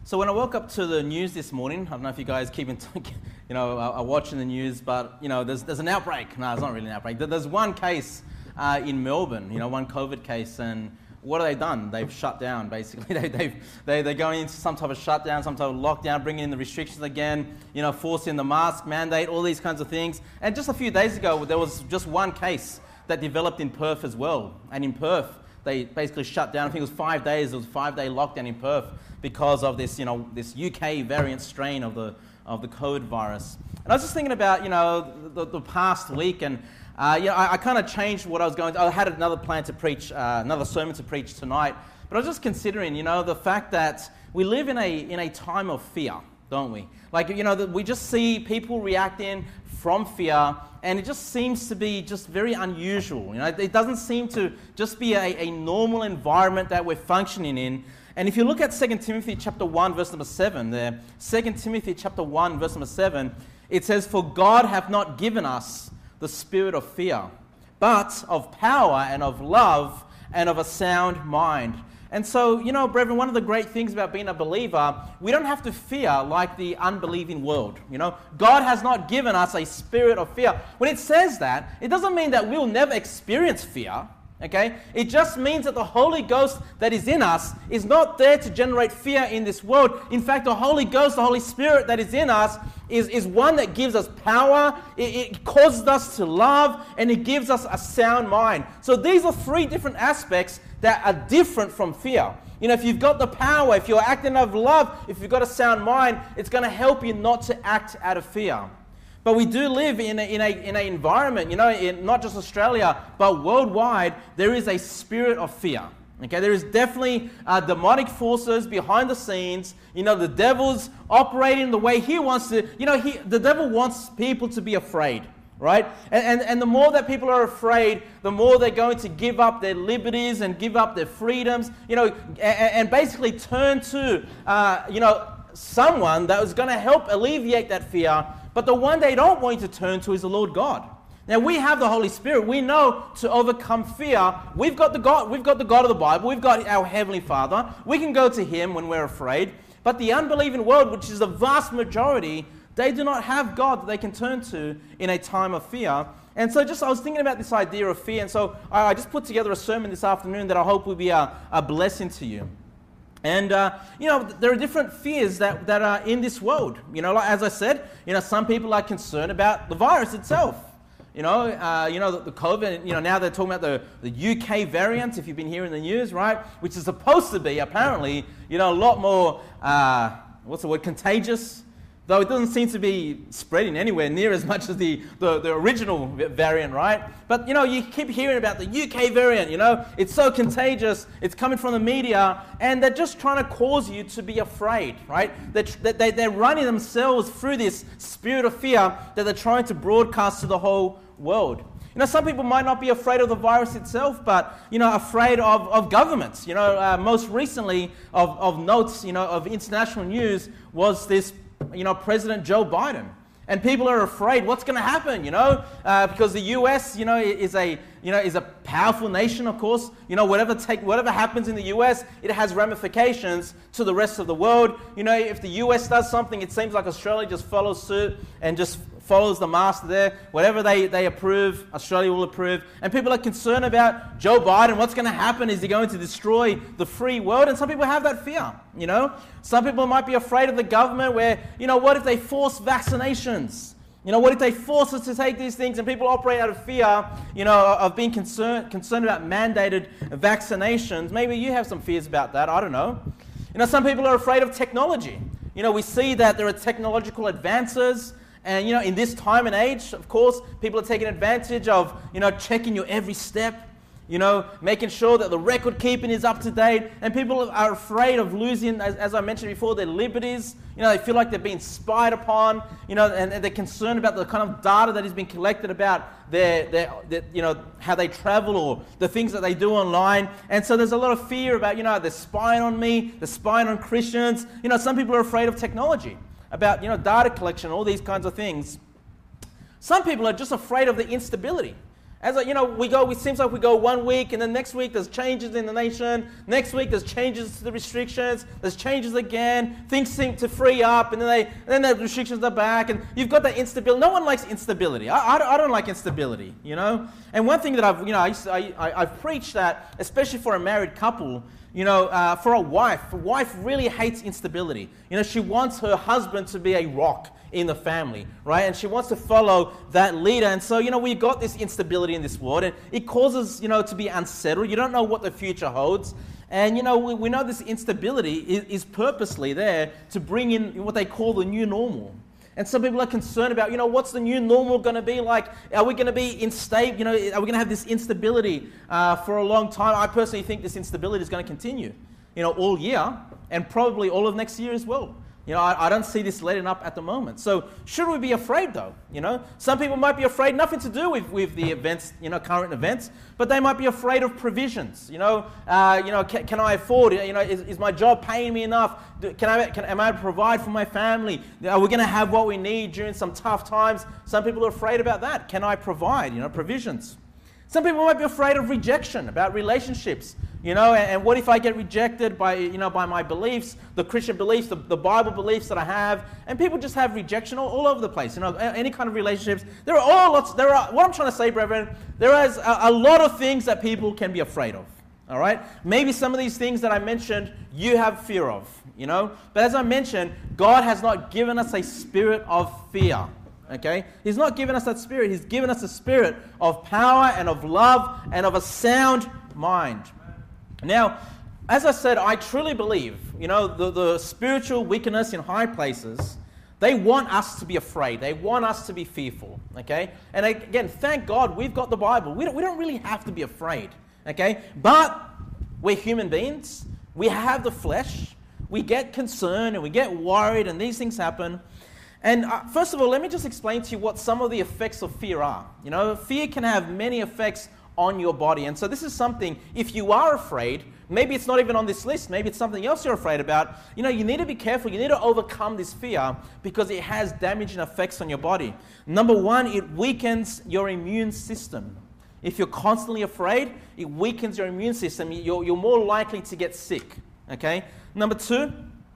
So when I woke up to the news this morning, I don't know if you guys keep are watching the news, but there's an outbreak. No, it's not really an outbreak. There's one case in Melbourne, one COVID case, and what have they done? They've shut down, basically. They're going into some type of shutdown, some type of lockdown, bringing in the restrictions again, forcing the mask mandate, all these kinds of things. And just a few days ago, there was just one case that developed in Perth as well. And in Perth, they basically shut down. I think it was 5 days. It was a 5-day lockdown in Perth because of this, this UK variant strain of the COVID virus. And I was just thinking about, the past week, and I kind of changed what I was going to. I had another plan to preach, another sermon to preach tonight. But I was just considering, the fact that we live in a time of fear, don't we? Like, we just see people reacting from fear, and it just seems to be just very unusual. It doesn't seem to just be a normal environment that we're functioning in. And if you look at 2 Timothy chapter 1, verse number 7 there, 2 Timothy chapter 1, verse number 7, it says, "For God hath not given us the spirit of fear, but of power and of love and of a sound mind." And so, brethren, one of the great things about being a believer, we don't have to fear like the unbelieving world. God has not given us a spirit of fear. When it says that, it doesn't mean that we'll never experience fear. Okay? It just means that the Holy Ghost that is in us is not there to generate fear in this world. In fact, the Holy Ghost, the Holy Spirit that is in us is one that gives us power, it causes us to love, and it gives us a sound mind. So these are three different aspects that are different from fear. If you've got the power, if you're acting out of love, if you've got a sound mind, it's going to help you not to act out of fear. But we do live in an environment, in not just Australia, but worldwide, there is a spirit of fear. Okay, there is definitely demonic forces behind the scenes. The devil's operating the way he wants to. The devil wants people to be afraid, right? And the more that people are afraid, the more they're going to give up their liberties and give up their freedoms, and basically turn to, someone that was going to help alleviate that fear. But the one they don't want you to turn to is the Lord God. Now, we have the Holy Spirit. We know to overcome fear. We've got the God of the Bible. We've got our Heavenly Father. We can go to Him when we're afraid. But the unbelieving world, which is the vast majority, they do not have God that they can turn to in a time of fear. And so I was thinking about this idea of fear. And so I just put together a sermon this afternoon that I hope will be a blessing to you. And, there are different fears that are in this world. Like, as I said, some people are concerned about the virus itself. The COVID, now they're talking about the UK variant, if you've been hearing the news, right? Which is supposed to be, apparently, a lot more, contagious. Though it doesn't seem to be spreading anywhere near as much as the original variant, right? But, you keep hearing about the UK variant, it's so contagious, it's coming from the media, and they're just trying to cause you to be afraid, right? They're running themselves through this spirit of fear that they're trying to broadcast to the whole world. Some people might not be afraid of the virus itself, but, afraid of governments. Most recently of notes, of international news was this President Joe Biden. And people are afraid what's going to happen, because the US, is a powerful nation, of course. Whatever happens in the US, it has ramifications to the rest of the world. If the US does something, it seems like Australia just follows suit and just follows the master there. Whatever they approve, Australia will approve. And people are concerned about Joe Biden. What's going to happen? Is he going to destroy the free world? And some people have that fear, Some people might be afraid of the government where, what if they force vaccinations? What if they force us to take these things and people operate out of fear, of being concerned about mandated vaccinations? Maybe you have some fears about that. I don't know. Some people are afraid of technology. We see that there are technological advances. And, in this time and age, of course, people are taking advantage of, checking your every step, making sure that the record keeping is up to date. And people are afraid of losing, as I mentioned before, their liberties. They feel like they're being spied upon, and they're concerned about the kind of data that is being collected about their how they travel or the things that they do online. And so there's a lot of fear about, they're spying on me, they're spying on Christians. Some people are afraid of technology, about, data collection, all these kinds of things. Some people are just afraid of the instability. As it seems like we go 1 week, and then next week there's changes in the nation. Next week there's changes to the restrictions. There's changes again. Things seem to free up, and then the restrictions are back, and you've got that instability. No one likes instability. I don't like instability, And one thing that I've preached that, especially for a married couple, for a wife really hates instability. She wants her husband to be a rock in the family, right? And she wants to follow that leader. And so, we've got this instability in this world, and it causes, to be unsettled. You don't know what the future holds. And, we know this instability is purposely there to bring in what they call the new normal. And some people are concerned about, what's the new normal going to be like? Are we going to be unstable? Are we going to have this instability for a long time? I personally think this instability is going to continue, all year, and probably all of next year as well. I don't see this letting up at the moment. So should we be afraid though? Some people might be afraid, nothing to do with the events, current events, but they might be afraid of provisions. Can I afford it? Is my job paying me enough? Am I to provide for my family? Are we going to have what we need during some tough times? Some people are afraid about that. Can I provide, provisions? Some people might be afraid of rejection, about relationships, and what if I get rejected by my beliefs, the Christian beliefs, the Bible beliefs that I have, and people just have rejection all over the place, any kind of relationships. What I'm trying to say, brethren, there is a lot of things that people can be afraid of, all right? Maybe some of these things that I mentioned, you have fear of, but as I mentioned, God has not given us a spirit of fear. Okay? He's not given us that spirit. He's given us a spirit of power and of love and of a sound mind. Now, as I said, I truly believe, the spiritual wickedness in high places, they want us to be afraid. They want us to be fearful. Okay? And again, thank God we've got the Bible. We don't really have to be afraid. Okay? But we're human beings. We have the flesh. We get concerned and we get worried, and these things happen. And first of all, let me just explain to you what some of the effects of fear are. Fear can have many effects on your body. And so this is something, if you are afraid, maybe it's not even on this list, maybe it's something else you're afraid about, you need to be careful. You need to overcome this fear because it has damaging effects on your body. Number one, it weakens your immune system. If you're constantly afraid, it weakens your immune system. You're more likely to get sick. Okay? Number two,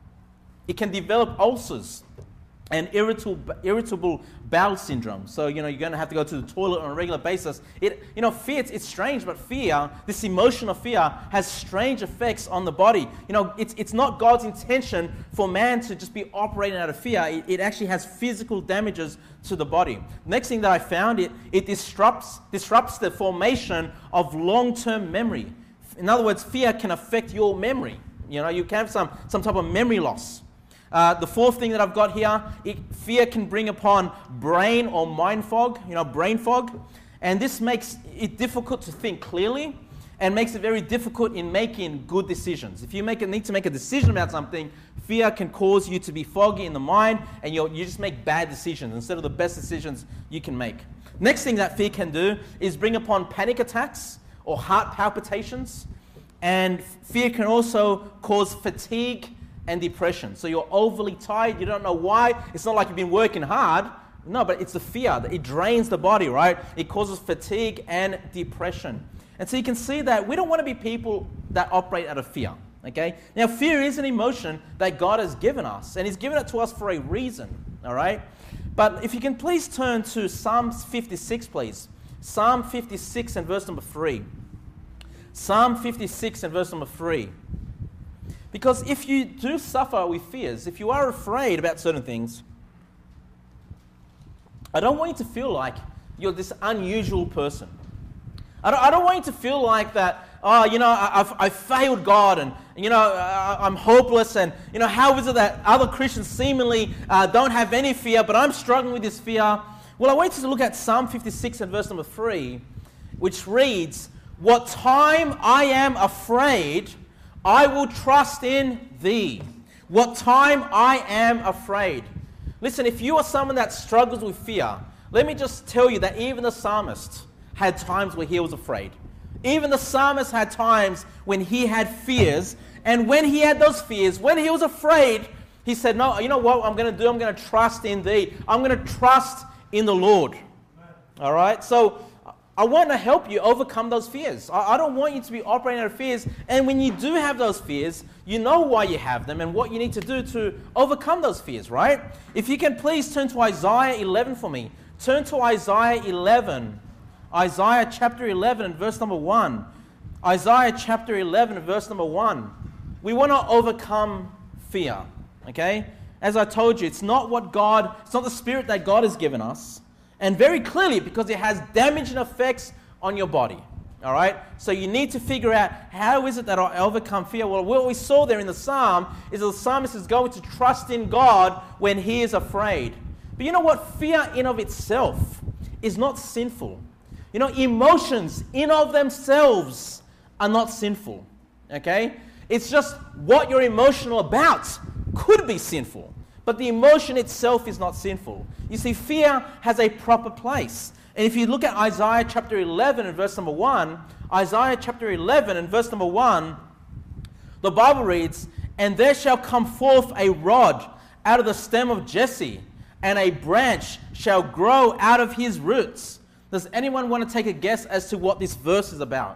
it can develop ulcers and irritable bowel syndrome. So, you're going to have to go to the toilet on a regular basis. Fear, it's strange, but fear, this emotion of fear, has strange effects on the body. It's not God's intention for man to just be operating out of fear. It actually has physical damages to the body. Next thing that I found, it disrupts the formation of long-term memory. In other words, fear can affect your memory. You can have some type of memory loss. The fourth thing that I've got here, fear can bring upon brain or mind fog, brain fog. And this makes it difficult to think clearly and makes it very difficult in making good decisions. If you need to make a decision about something, fear can cause you to be foggy in the mind, and you just make bad decisions instead of the best decisions you can make. Next thing that fear can do is bring upon panic attacks or heart palpitations. And fear can also cause fatigue and depression. So you're overly tired, you don't know why. It's not like you've been working hard. No, but it's the fear. It drains the body, right? It causes fatigue and depression. And so you can see that we don't want to be people that operate out of fear. Okay? Now, fear is an emotion that God has given us, and He's given it to us for a reason. All right? But if you can please turn to Psalm 56, please. Psalm 56 and verse number 3. Psalm 56 and verse number 3. Because if you do suffer with fears, if you are afraid about certain things, I don't want you to feel like you're this unusual person. I don't want you to feel like that, I've failed God, and, I'm hopeless, and, how is it that other Christians seemingly don't have any fear, but I'm struggling with this fear? Well, I want you to look at Psalm 56 and verse number 3, which reads, "What time I am afraid, I will trust in thee." What time I am afraid. Listen, if you are someone that struggles with fear, let me just tell you that even the psalmist had times where he was afraid. Even the psalmist had times when he had fears, and when he had those fears, when he was afraid, he said, no, you know what I'm going to do? I'm going to trust in thee. I'm going to trust in the Lord. All right? So I want to help you overcome those fears. I don't want you to be operating out of fears. And when you do have those fears, you know why you have them and what you need to do to overcome those fears, right? If you can please turn to Isaiah 11 for me. Turn to Isaiah 11. Isaiah chapter 11 and verse number 1. Isaiah chapter 11 and verse number 1. We want to overcome fear, okay? As I told you, it's not the spirit that God has given us. And very clearly, because it has damaging effects on your body, all right? So you need to figure out, how is it that I overcome fear? Well, what we saw there in the psalm is the psalmist is going to trust in God when he is afraid. But you know what? Fear in of itself is not sinful. You know, emotions in of themselves are not sinful, okay? It's just what you're emotional about could be sinful, but the emotion itself is not sinful. You see, fear has a proper place. And if you look at Isaiah chapter 11 and verse number 1, Isaiah chapter 11 and verse number 1, the Bible reads, "And there shall come forth a rod out of the stem of Jesse, and a branch shall grow out of his roots." Does anyone want to take a guess as to what this verse is about?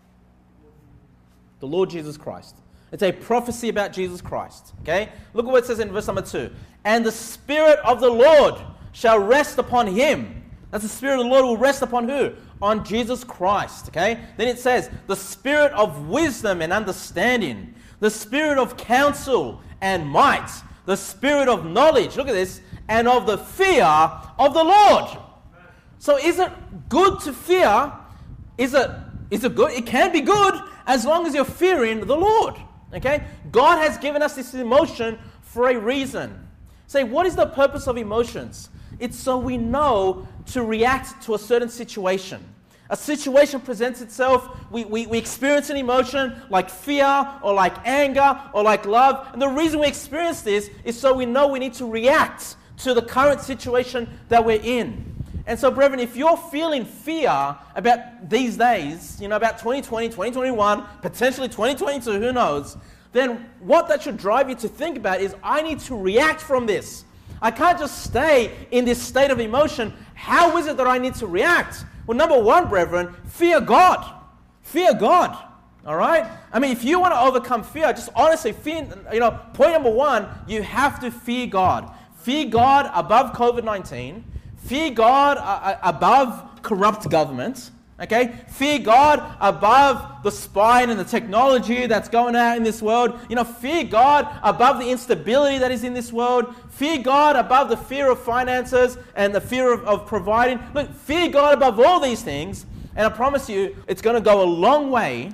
The Lord Jesus Christ. It's a prophecy about Jesus Christ. Okay? Look at what it says in verse number 2. "And the Spirit of the Lord shall rest upon him." That's the Spirit of the Lord will rest upon who? On Jesus Christ. Okay? Then it says, "The Spirit of wisdom and understanding, the Spirit of counsel and might, the Spirit of knowledge," look at this, "and of the fear of the Lord." So is it good to fear? Is it good? It can be good as long as you're fearing the Lord. Okay? God has given us this emotion for a reason. Say, what is the purpose of emotions? It's so we know to react to a certain situation. A situation presents itself, we experience an emotion like fear or like anger or like love. And the reason we experience this is so we know we need to react to the current situation that we're in. And so, brethren, if you're feeling fear about these days, about 2020, 2021, potentially 2022, who knows, then what that should drive you to think about is, I need to react from this. I can't just stay in this state of emotion. How is it that I need to react? Well, number one, brethren, fear God. Fear God. All right? I mean, if you want to overcome fear, just honestly, point number one, you have to fear God. Fear God above COVID-19. Fear God above corrupt government, okay? Fear God above the spying and the technology that's going out in this world. Fear God above the instability that is in this world. Fear God above the fear of finances and the fear of providing. Look, fear God above all these things, and I promise you, it's going to go a long way.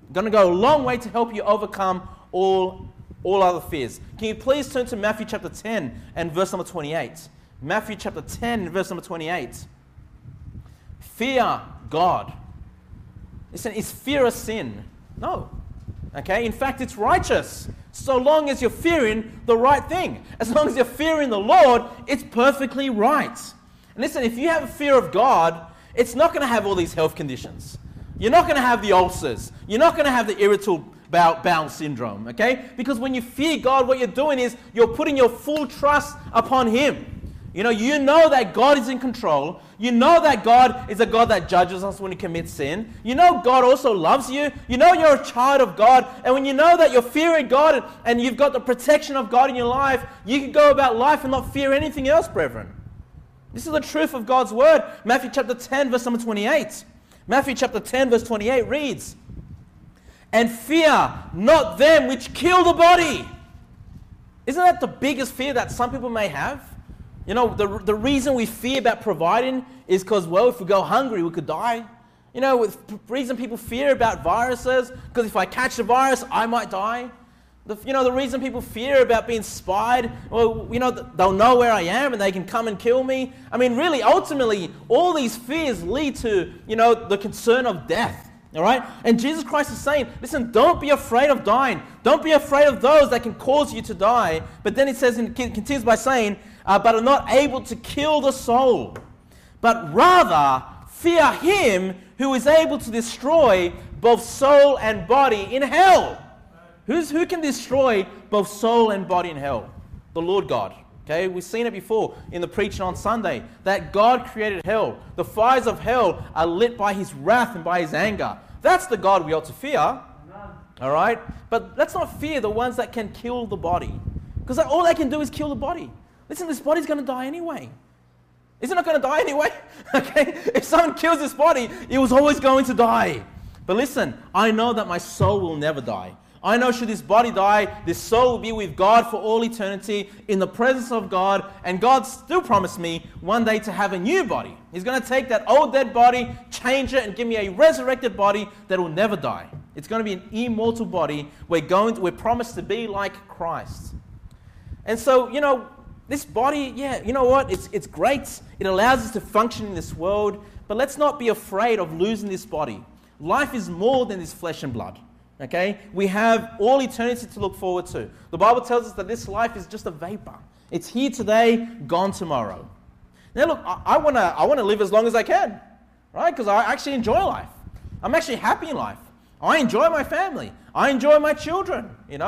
To help you overcome all other fears. Can you please turn to Matthew chapter 10 and verse number 28? Matthew chapter 10, verse number 28. Fear God. Listen, is fear a sin? No. Okay? In fact, it's righteous. So long as you're fearing the right thing. As long as you're fearing the Lord, it's perfectly right. And listen, if you have a fear of God, it's not going to have all these health conditions. You're not going to have the ulcers. You're not going to have the irritable bowel syndrome. Okay? Because when you fear God, what you're doing is you're putting your full trust upon Him. You know that God is in control. You know that God is a God that judges us when we commit sin. You know God also loves you. You know you're a child of God. And when you know that you're fearing God and you've got the protection of God in your life, you can go about life and not fear anything else, brethren. This is the truth of God's word. Matthew chapter 10, verse number 28. Matthew chapter 10, verse 28 reads, "And fear not them which kill the body." Isn't that the biggest fear that some people may have? The reason we fear about providing is because, if we go hungry, we could die. The reason people fear about viruses, because if I catch the virus, I might die. The reason people fear about being spied, they'll know where I am and they can come and kill me. I mean, really, ultimately, all these fears lead to, the concern of death. All right? And Jesus Christ is saying, listen, don't be afraid of dying. Don't be afraid of those that can cause you to die. But then it says, and continues by saying, but are not able to kill the soul, but rather fear Him who is able to destroy both soul and body in hell. Who can destroy both soul and body in hell? The Lord God. Okay, we've seen it before in the preaching on Sunday, that God created hell. The fires of hell are lit by his wrath and by his anger. That's the God we ought to fear. All right? But let's not fear the ones that can kill the body. Because all they can do is kill the body. Listen, this body's going to die anyway. Isn't it going to die anyway? Okay? If someone kills this body, it was always going to die. But listen, I know that my soul will never die. I know should this body die, this soul will be with God for all eternity in the presence of God. And God still promised me one day to have a new body. He's going to take that old dead body, change it, and give me a resurrected body that will never die. It's going to be an immortal body. We're promised to be like Christ. And so, this body, you know what? It's great. It allows us to function in this world. But let's not be afraid of losing this body. Life is more than this flesh and blood. Okay? We have all eternity to look forward to. The Bible tells us that this life is just a vapor. It's here today, gone tomorrow. Now look, I want to live as long as I can, right? Because I actually enjoy life. I'm actually happy in life. I enjoy my family. I enjoy my children,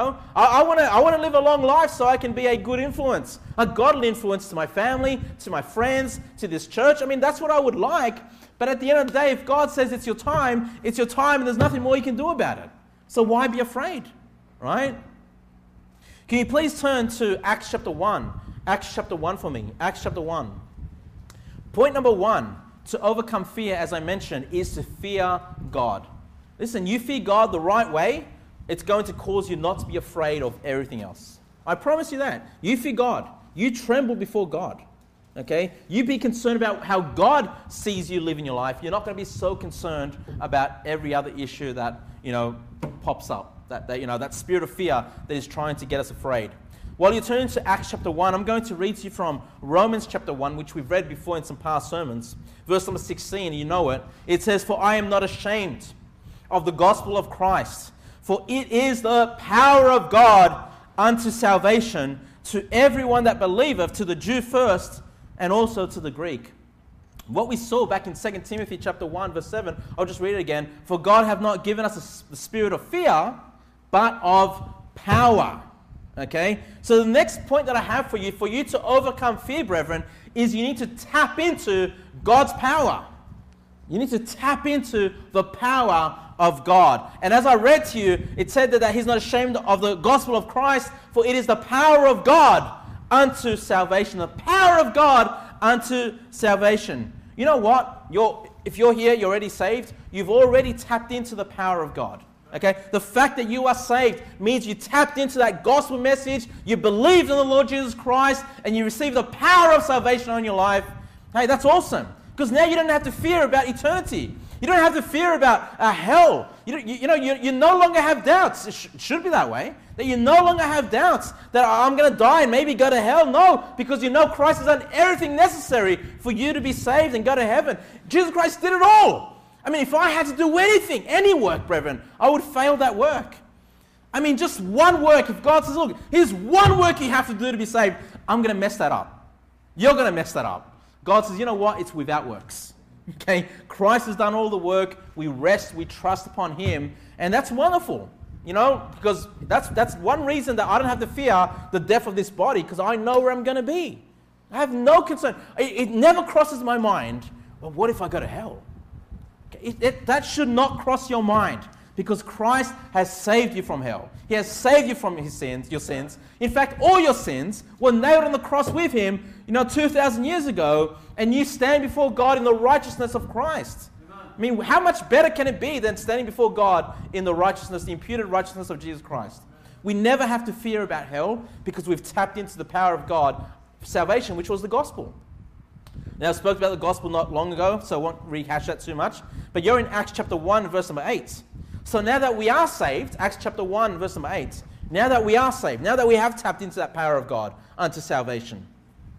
I want to live a long life so I can be a good influence, a godly influence to my family, to my friends, to this church. I mean, that's what I would like. But at the end of the day, if God says it's your time, and there's nothing more you can do about it. So why be afraid, right? Can you please turn to Acts chapter 1? Acts chapter 1 for me. Acts chapter 1. Point number 1, to overcome fear, as I mentioned, is to fear God. Listen, you fear God the right way, it's going to cause you not to be afraid of everything else. I promise you that. You fear God. You tremble before God. Okay? You be concerned about how God sees you live in your life. You're not going to be so concerned about every other issue that, pops up. That spirit of fear that is trying to get us afraid. While you turn to Acts chapter 1, I'm going to read to you from Romans chapter 1, which we've read before in some past sermons. Verse number 16, you know it. It says, "For I am not ashamed of the gospel of Christ, for it is the power of God unto salvation to everyone that believeth, to the Jew first, and also to the Greek." What we saw back in 2 Timothy chapter 1, verse 7, I'll just read it again. "For God hath not given us the spirit of fear, but of power." Okay? So the next point that I have for you to overcome fear, brethren, is you need to tap into God's power. You need to tap into the power of God. And as I read to you, it said that he's not ashamed of the gospel of Christ, for it is the power of God unto salvation. The power of God unto salvation. You know what? If you're here, you're already saved. You've already tapped into the power of God. Okay? The fact that you are saved means you tapped into that gospel message, you believed in the Lord Jesus Christ, and you received the power of salvation on your life. Hey, that's awesome. Because now you don't have to fear about eternity. You don't have to fear about hell. You no longer have doubts. It should be that way. That you no longer have doubts that I'm going to die and maybe go to hell. No, because you know Christ has done everything necessary for you to be saved and go to heaven. Jesus Christ did it all. I mean, if I had to do anything, any work, brethren, I would fail that work. I mean, just one work. If God says, look, here's one work you have to do to be saved, I'm going to mess that up. You're going to mess that up. God says, you know what? It's without works. Okay? Christ has done all the work. We rest, we trust upon Him. And that's wonderful. Because that's one reason that I don't have to fear the death of this body, because I know where I'm going to be. I have no concern. It never crosses my mind, well, what if I go to hell? Okay? That should not cross your mind, because Christ has saved you from hell. He has saved you from your sins. In fact, all your sins were nailed on the cross with Him, 2,000 years ago, and you stand before God in the righteousness of Christ. I mean, how much better can it be than standing before God in the righteousness, the imputed righteousness of Jesus Christ? We never have to fear about hell because we've tapped into the power of God, salvation, which was the gospel. Now, I spoke about the gospel not long ago, so I won't rehash that too much. But you're in Acts chapter 1, verse number 8. So now that we are saved, Acts chapter 1, verse number 8, now that we are saved, now that we have tapped into that power of God unto salvation,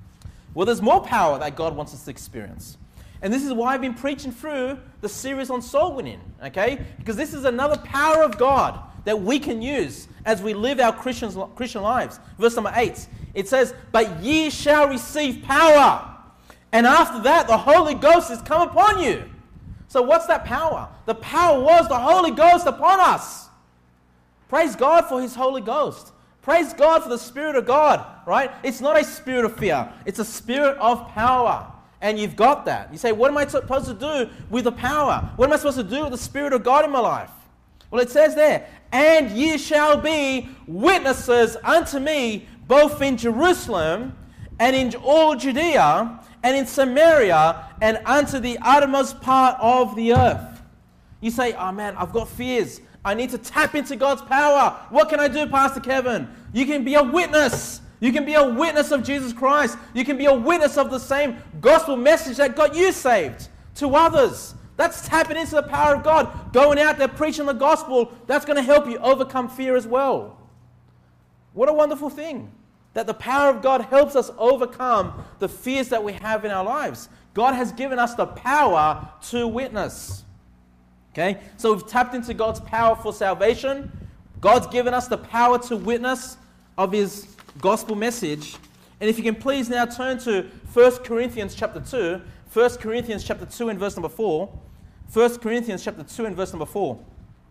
well, there's more power that God wants us to experience. And this is why I've been preaching through the series on soul winning, okay? Because this is another power of God that we can use as we live our Christian lives. Verse number 8, it says, "But ye shall receive power, and after that the Holy Ghost is come upon you." So what's that power? The power was the Holy Ghost upon us. Praise God for His Holy Ghost. Praise God for the Spirit of God, right? It's not a spirit of fear. It's a spirit of power. And you've got that. You say, what am I supposed to do with the power? What am I supposed to do with the Spirit of God in my life? Well, it says there, and ye shall be witnesses unto me, both in Jerusalem and in all Judea and in Samaria and unto the uttermost part of the earth. You say, oh man, I've got fears. I need to tap into God's power. What can I do, Pastor Kevin? You can be a witness. You can be a witness of Jesus Christ. You can be a witness of the same gospel message that got you saved to others. That's tapping into the power of God. Going out there preaching the gospel, that's going to help you overcome fear as well. What a wonderful thing. That the power of God helps us overcome the fears that we have in our lives. God has given us the power to witness. Okay? So we've tapped into God's power for salvation. God's given us the power to witness of His gospel message. And if you can please now turn to 1 Corinthians chapter 2. 1 Corinthians chapter 2 and verse number 4. 1 Corinthians chapter 2 and verse number 4.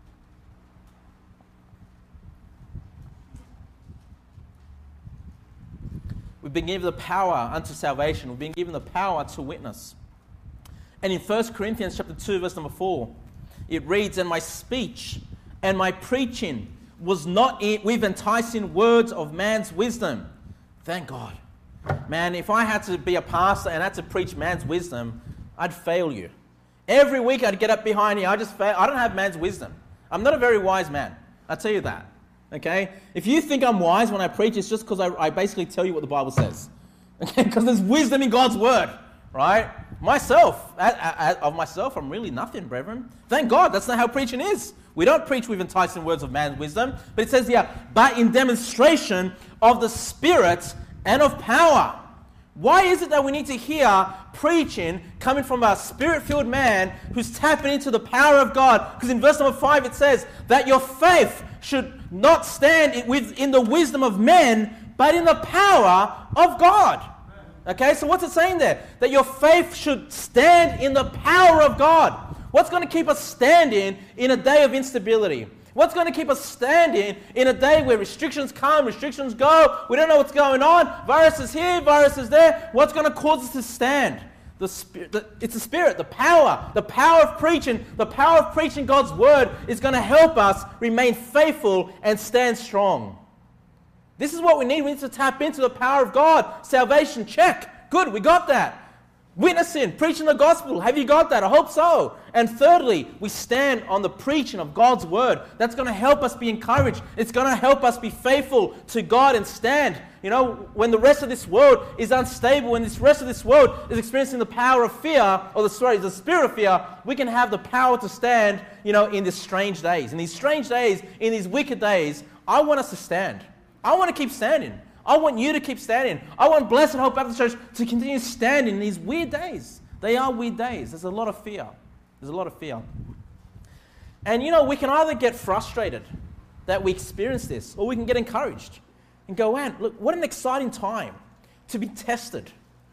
We've been given the power unto salvation. We've been given the power to witness. And in 1 Corinthians chapter 2 verse number 4, it reads, and my speech and my preaching was not with enticing words of man's wisdom. Thank God. Man, if I had to be a pastor and had to preach man's wisdom, I'd fail you. Every week I'd get up behind you. I don't have man's wisdom. I'm not a very wise man. I'll tell you that. Okay? If you think I'm wise when I preach, it's just because I basically tell you what the Bible says. Okay? Because there's wisdom in God's word. Right? Myself, I'm really nothing, brethren. Thank God, that's not how preaching is. We don't preach with enticing words of man's wisdom. But it says here, but in demonstration of the Spirit and of power. Why is it that we need to hear preaching coming from a Spirit-filled man who's tapping into the power of God? Because in verse number 5 it says that your faith should not stand in the wisdom of men, but in the power of God. Okay, so what's it saying there? That your faith should stand in the power of God. What's going to keep us standing in a day of instability? What's going to keep us standing in a day where restrictions come, restrictions go? We don't know what's going on. Virus is here, virus is there. What's going to cause us to stand? It's the Spirit, the power of preaching. The power of preaching God's word is going to help us remain faithful and stand strong. This is what we need. We need to tap into the power of God. Salvation, check. Good, we got that. Witnessing, preaching the gospel. Have you got that? I hope so. And thirdly, we stand on the preaching of God's word. That's going to help us be encouraged. It's going to help us be faithful to God and stand. You know, when the rest of this world is unstable, when this rest of this world is experiencing the power of fear, or the spirit of fear, we can have the power to stand, in these strange days. In these strange days, in these wicked days, I want us to stand. I want to keep standing. I want you to keep standing. I want Blessed Hope Baptist Church to continue standing in these weird days. They are weird days. There's a lot of fear. There's a lot of fear. And we can either get frustrated that we experience this, or we can get encouraged and go, man, look, what an exciting time to be tested.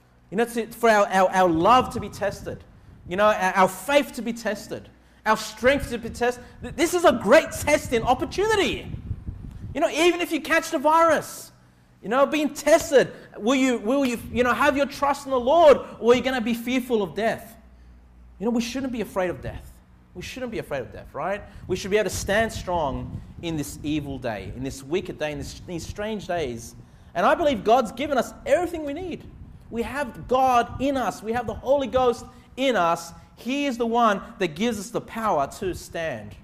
For our love to be tested. Our faith to be tested. Our strength to be tested. This is a great testing opportunity. Even if you catch the virus, being tested, will you have your trust in the Lord, or are you going to be fearful of death? We shouldn't be afraid of death. We shouldn't be afraid of death, right? We should be able to stand strong in this evil day, in this wicked day, in these strange days. And I believe God's given us everything we need. We have God in us. We have the Holy Ghost in us. He is the one that gives us the power to stand.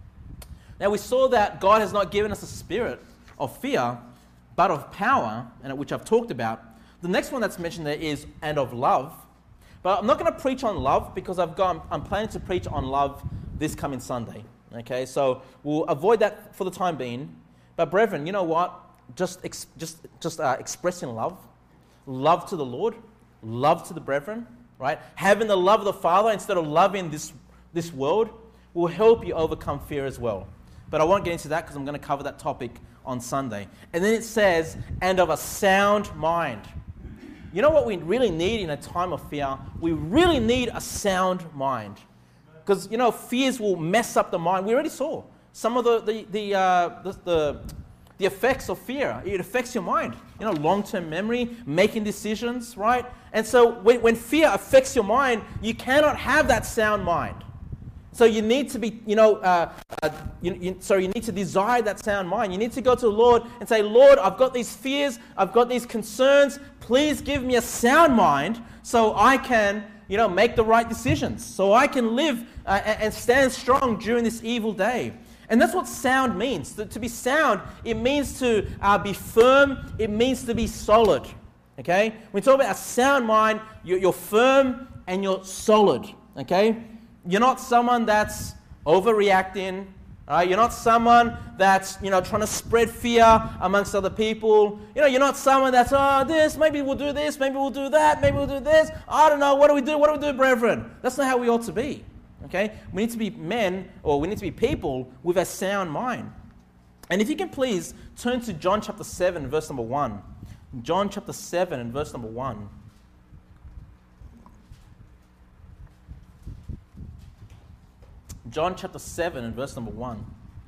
Now, we saw that God has not given us a spirit of fear, but of power, and which I've talked about. The next one that's mentioned there is, and of love. But I'm not going to preach on love because I'm planning to preach on love this coming Sunday. Okay, so we'll avoid that for the time being. But brethren, you know what? Just expressing love to the Lord, love to the brethren, right? Having the love of the Father instead of loving this world will help you overcome fear as well. But I won't get into that because I'm going to cover that topic on Sunday. And then it says, and of a sound mind. You know what we really need in a time of fear? We really need a sound mind. Because, fears will mess up the mind. We already saw some of the the effects of fear. It affects your mind. Long-term memory, making decisions, right? And so when fear affects your mind, you cannot have that sound mind. So you need to be, you need to desire that sound mind. You need to go to the Lord and say, Lord, I've got these fears, I've got these concerns. Please give me a sound mind so I can, make the right decisions, so I can live and stand strong during this evil day. And that's what sound means. To be sound, it means to be firm. It means to be solid. Okay? When we talk about a sound mind, you're firm and you're solid. Okay? You're not someone that's overreacting. You're not someone that's, trying to spread fear amongst other people. You're not someone that's, maybe we'll do this, maybe we'll do that, maybe we'll do this. I don't know, what do we do, brethren? That's not how we ought to be. Okay? We need to be men, or we need to be people with a sound mind. And if you can please turn to John chapter 7, verse number 1. John chapter 7 and verse number 1. John chapter 7 and verse number 1.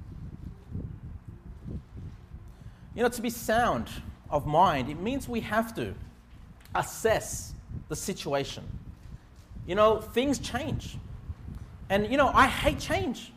To be sound of mind, it means we have to assess the situation. Things change. And, I hate change.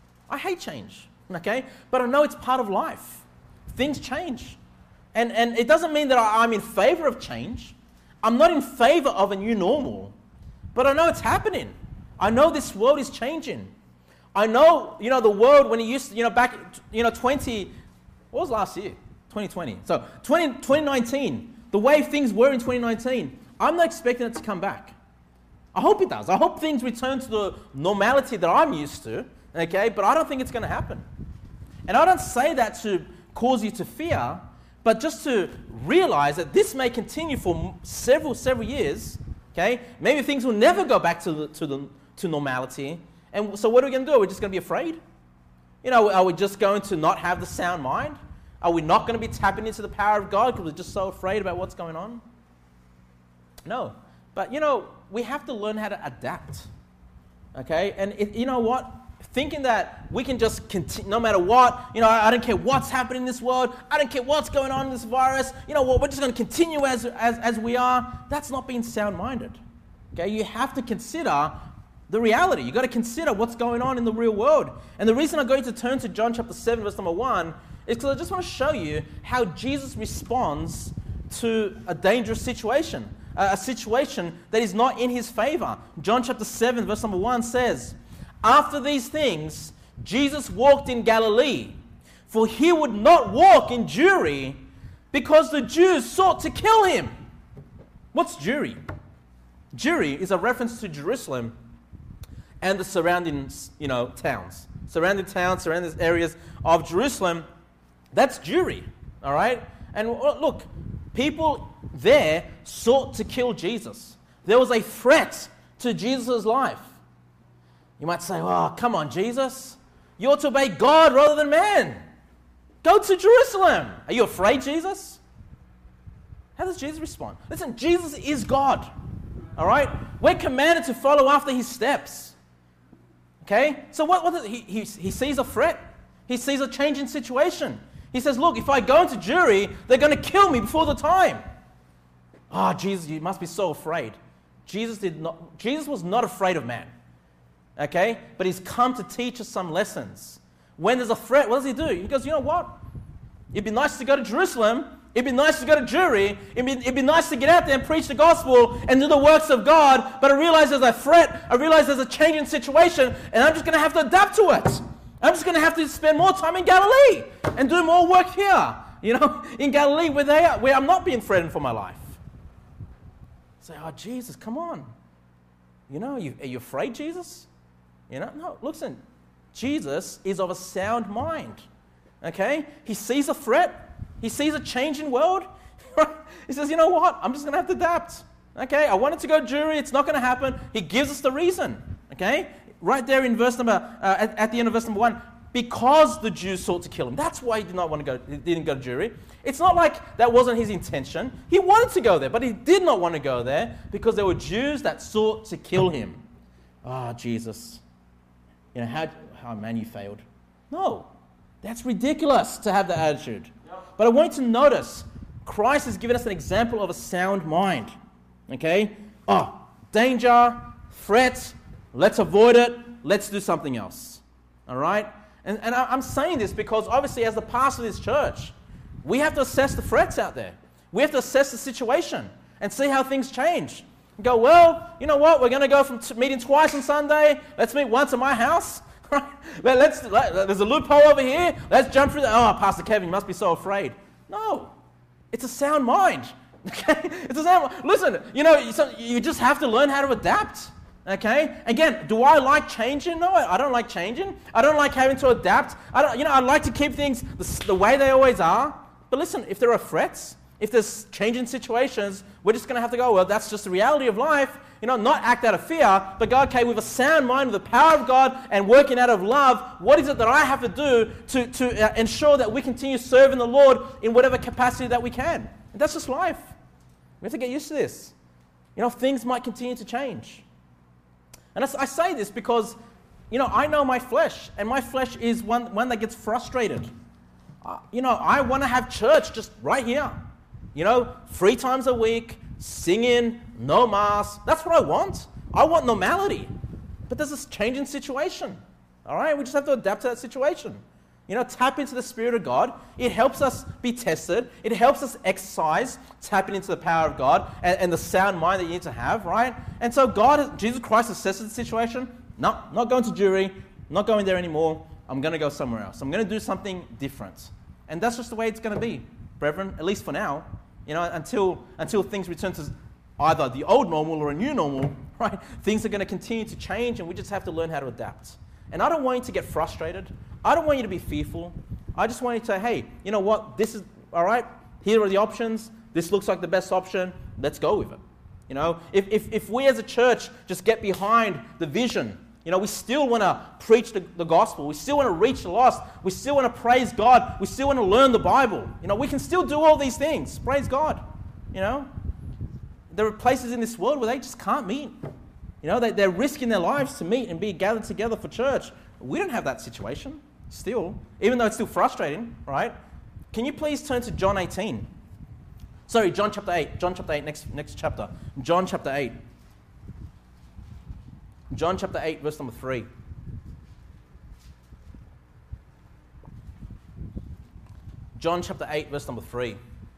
Okay? But I know it's part of life. Things change. And it doesn't mean that I'm in favor of change. I'm not in favor of a new normal. But I know it's happening. I know this world is changing. I know, the world when it used to, back, 20, what was last year? 2020. So 2019, the way things were in 2019, I'm not expecting it to come back. I hope it does. I hope things return to the normality that I'm used to, okay? But I don't think it's going to happen. And I don't say that to cause you to fear, but just to realize that this may continue for several years, okay? Maybe things will never go back to normality. And so what are we going to do? Are we just going to be afraid? Are we just going to not have the sound mind? Are we not going to be tapping into the power of God because we're just so afraid about what's going on? No. But, we have to learn how to adapt. Okay? And you know what? Thinking that we can just continue, no matter what, I don't care what's happening in this world, I don't care what's going on in this virus, we're just going to continue as we are, that's not being sound-minded. Okay? You have to consider the reality. You've got to consider what's going on in the real world. And the reason I'm going to turn to John chapter 7, verse number 1, is because I just want to show you how Jesus responds to a dangerous situation, a situation that is not in his favor. John chapter 7, verse number 1 says, "After these things, Jesus walked in Galilee, for he would not walk in Jewry, because the Jews sought to kill him." What's Jewry? Jewry is a reference to Jerusalem and the surrounding, towns. Surrounding areas of Jerusalem, that's Jewry, all right? And look, people there sought to kill Jesus. There was a threat to Jesus' life. You might say, "Oh, come on, Jesus. You ought to obey God rather than man. Go to Jerusalem." Are you afraid, Jesus? How does Jesus respond? Listen, Jesus is God, all right? We're commanded to follow after his steps. Okay? So he sees a threat. He sees a change in situation. He says, "Look, if I go into Jewry, they're going to kill me before the time." "Oh, Jesus, you must be so afraid." Jesus was not afraid of man. Okay? But he's come to teach us some lessons. When there's a threat, what does he do? He goes, "You know what? It'd be nice to go to Jerusalem. It'd be nice to go to Jewry. It'd be nice to get out there and preach the gospel and do the works of God. But I realize there's a threat. I realize there's a change in situation. And I'm just going to have to adapt to it. I'm just going to have to spend more time in Galilee and do more work here. In Galilee where I'm not being threatened for my life." Say, "Oh, Jesus, come on. Are you afraid, Jesus?" No, listen. Jesus is of a sound mind. Okay? He sees a threat. He sees a changing world. He says, "You know what? I'm just going to have to adapt. Okay? I wanted to go to Jewry. It's not going to happen." He gives us the reason. Okay? Right there in verse number, at the end of verse number 1, because the Jews sought to kill him. That's why he did not want to go. He didn't go to Jewry. It's not like that wasn't his intention. He wanted to go there, but he did not want to go there because there were Jews that sought to kill him. "Ah, Jesus, how man, you failed." No, that's ridiculous to have that attitude. But I want you to notice, Christ has given us an example of a sound mind. Okay? Danger, threat, let's avoid it, let's do something else. All right? And I'm saying this because obviously as the pastor of this church, we have to assess the threats out there. We have to assess the situation and see how things change. And go, well, you know what? We're going to go from meeting twice on Sunday. Let's meet once at my house. Right? There's a loophole over here. Let's jump through that. Oh, Pastor Kevin, you must be so afraid. No. It's a sound mind. Okay? It's a sound mind. Listen, you just have to learn how to adapt. Okay? Again, do I like changing? No, I don't like changing. I don't like having to adapt. I like to keep things the way they always are. But listen, if there are threats, if there's changing situations, we're just going to have to go, well, that's just the reality of life. Not act out of fear, but go, okay, with a sound mind, with the power of God and working out of love, what is it that I have to do to ensure that we continue serving the Lord in whatever capacity that we can? And that's just life. We have to get used to this. Things might continue to change. And I say this because, I know my flesh, and my flesh is one that gets frustrated. I want to have church just right here. 3 times a week, singing, no mass. That's what I want. I want normality. But there's this changing situation. All right? We just have to adapt to that situation. Tap into the Spirit of God. It helps us be tested. It helps us exercise, tapping into the power of God and the sound mind that you need to have, right? And so Jesus Christ assesses the situation. No, not going to Jewry, not going there anymore. I'm going to go somewhere else. I'm going to do something different. And that's just the way it's going to be, brethren, at least for now. Until things return to either the old normal or a new normal, right? Things are going to continue to change, and we just have to learn how to adapt. And I don't want you to get frustrated. I don't want you to be fearful. I just want you to say, hey, you know what? This is, all right, here are the options. This looks like the best option. Let's go with it. If we as a church just get behind the vision, we still want to preach the gospel. We still want to reach the lost. We still want to praise God. We still want to learn the Bible. We can still do all these things. Praise God. There are places in this world where they just can't meet. They're risking their lives to meet and be gathered together for church. We don't have that situation still, even though it's still frustrating, right? Can you please turn to John 18? Sorry, John chapter 8. John chapter 8, next chapter. John chapter 8. John chapter 8, verse number 3. John chapter 8, verse number 3.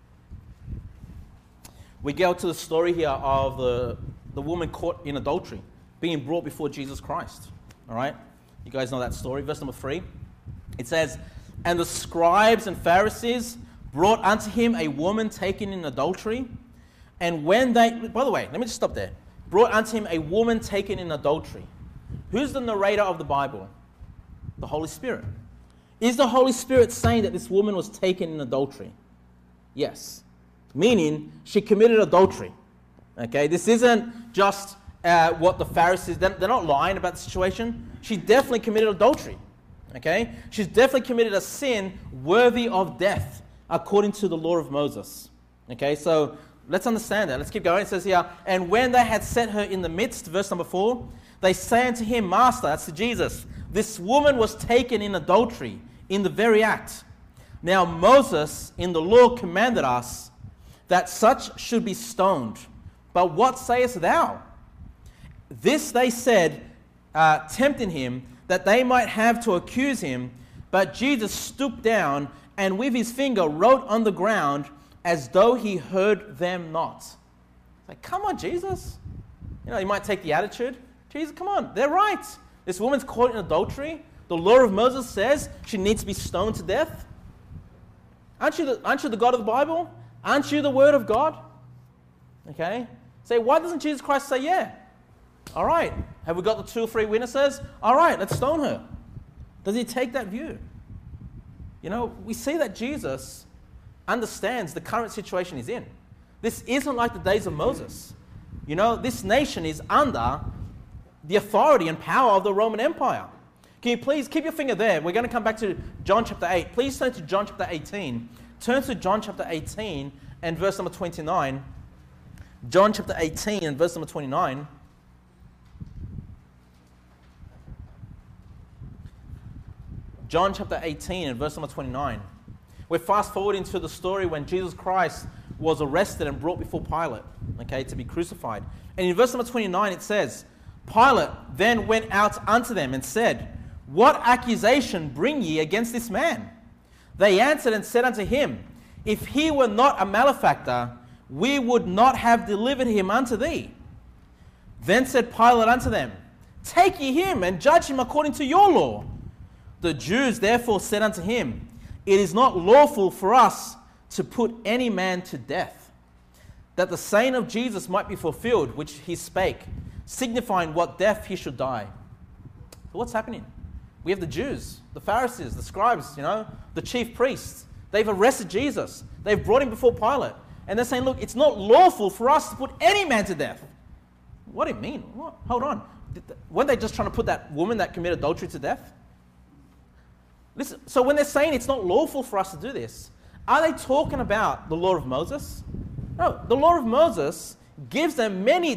We go to the story here of the woman caught in adultery, being brought before Jesus Christ. All right? You guys know that story. Verse number 3. It says, and the scribes and Pharisees brought unto him a woman taken in adultery. And when they... By the way, let me just stop there. Brought unto him a woman taken in adultery. Who's the narrator of the Bible? The Holy Spirit. Is the Holy Spirit saying that this woman was taken in adultery? Yes. Meaning she committed adultery. Okay, this isn't just what the Pharisees... They're not lying about the situation. She definitely committed adultery. Okay? She's definitely committed a sin worthy of death according to the law of Moses. Okay, so let's understand that. Let's keep going. It says here, and when they had set her in the midst, verse number 4, they say unto him, Master, that's to Jesus, this woman was taken in adultery in the very act. Now Moses in the law commanded us that such should be stoned. But what sayest thou? This they said, tempting him, that they might have to accuse him. But Jesus stooped down and with his finger wrote on the ground as though he heard them not. Like, come on, Jesus. You might take the attitude. Jesus, come on, they're right. This woman's caught in adultery. The law of Moses says she needs to be stoned to death. Aren't you the God of the Bible? Aren't you the Word of God? Okay? Say, why doesn't Jesus Christ say, yeah? All right. Have we got the 2 or 3 witnesses? All right, let's stone her. Does he take that view? We see that Jesus understands the current situation he's in. This isn't like the days of Moses. This nation is under the authority and power of the Roman Empire. Can you please keep your finger there? We're going to come back to John chapter 8. Please turn to John chapter 18. Turn to John chapter 18 and verse number 29. John chapter 18 and verse number 29. John chapter 18 and verse number 29. We're fast forwarding to the story when Jesus Christ was arrested and brought before Pilate, okay, to be crucified. And in verse number 29 it says, Pilate then went out unto them and said, What accusation bring ye against this man? They answered and said unto him, If he were not a malefactor, we would not have delivered him unto thee. Then said Pilate unto them, Take ye him and judge him according to your law. The Jews therefore said unto him, It is not lawful for us to put any man to death, that the saying of Jesus might be fulfilled, which he spake, signifying what death he should die. So what's happening? We have the Jews, the Pharisees, the scribes, the chief priests. They've arrested Jesus. They've brought him before Pilate. And they're saying, look, it's not lawful for us to put any man to death. What do you mean? What? Hold on. Weren't they just trying to put that woman that committed adultery to death? Listen, so when they're saying it's not lawful for us to do this, are they talking about the law of Moses? No, the law of Moses gives them many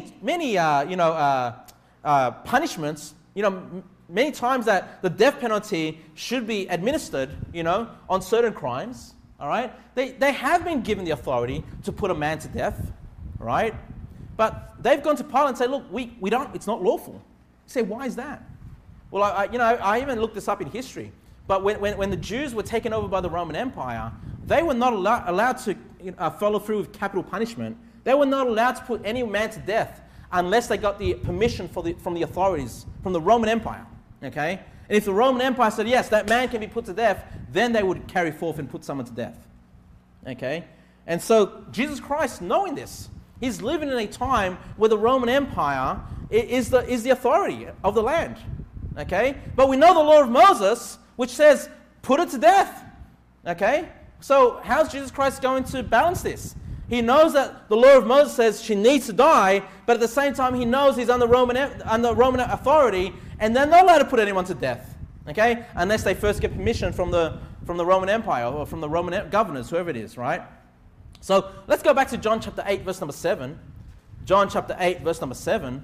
punishments, many times that the death penalty should be administered, on certain crimes, all right? They have been given the authority to put a man to death, right? But they've gone to Pilate and say, look, we don't, it's not lawful. You say, why is that? Well, I even looked this up in history. But when the Jews were taken over by the Roman Empire, they were not allowed to follow through with capital punishment. They were not allowed to put any man to death unless they got the permission from the authorities, from the Roman Empire. Okay? And if the Roman Empire said, yes, that man can be put to death, then they would carry forth and put someone to death. Okay? And so Jesus Christ, knowing this, he's living in a time where the Roman Empire is the authority of the land. Okay? But we know the law of Moses, which says, put it to death. Okay? So how's Jesus Christ going to balance this? He knows that the law of Moses says she needs to die, but at the same time he knows he's under Roman authority, and they're not allowed to put anyone to death. Okay? Unless they first get permission from the Roman Empire or from the Roman governors, whoever it is, right? So let's go back to John chapter 8, verse number 7. John chapter 8, verse number 7.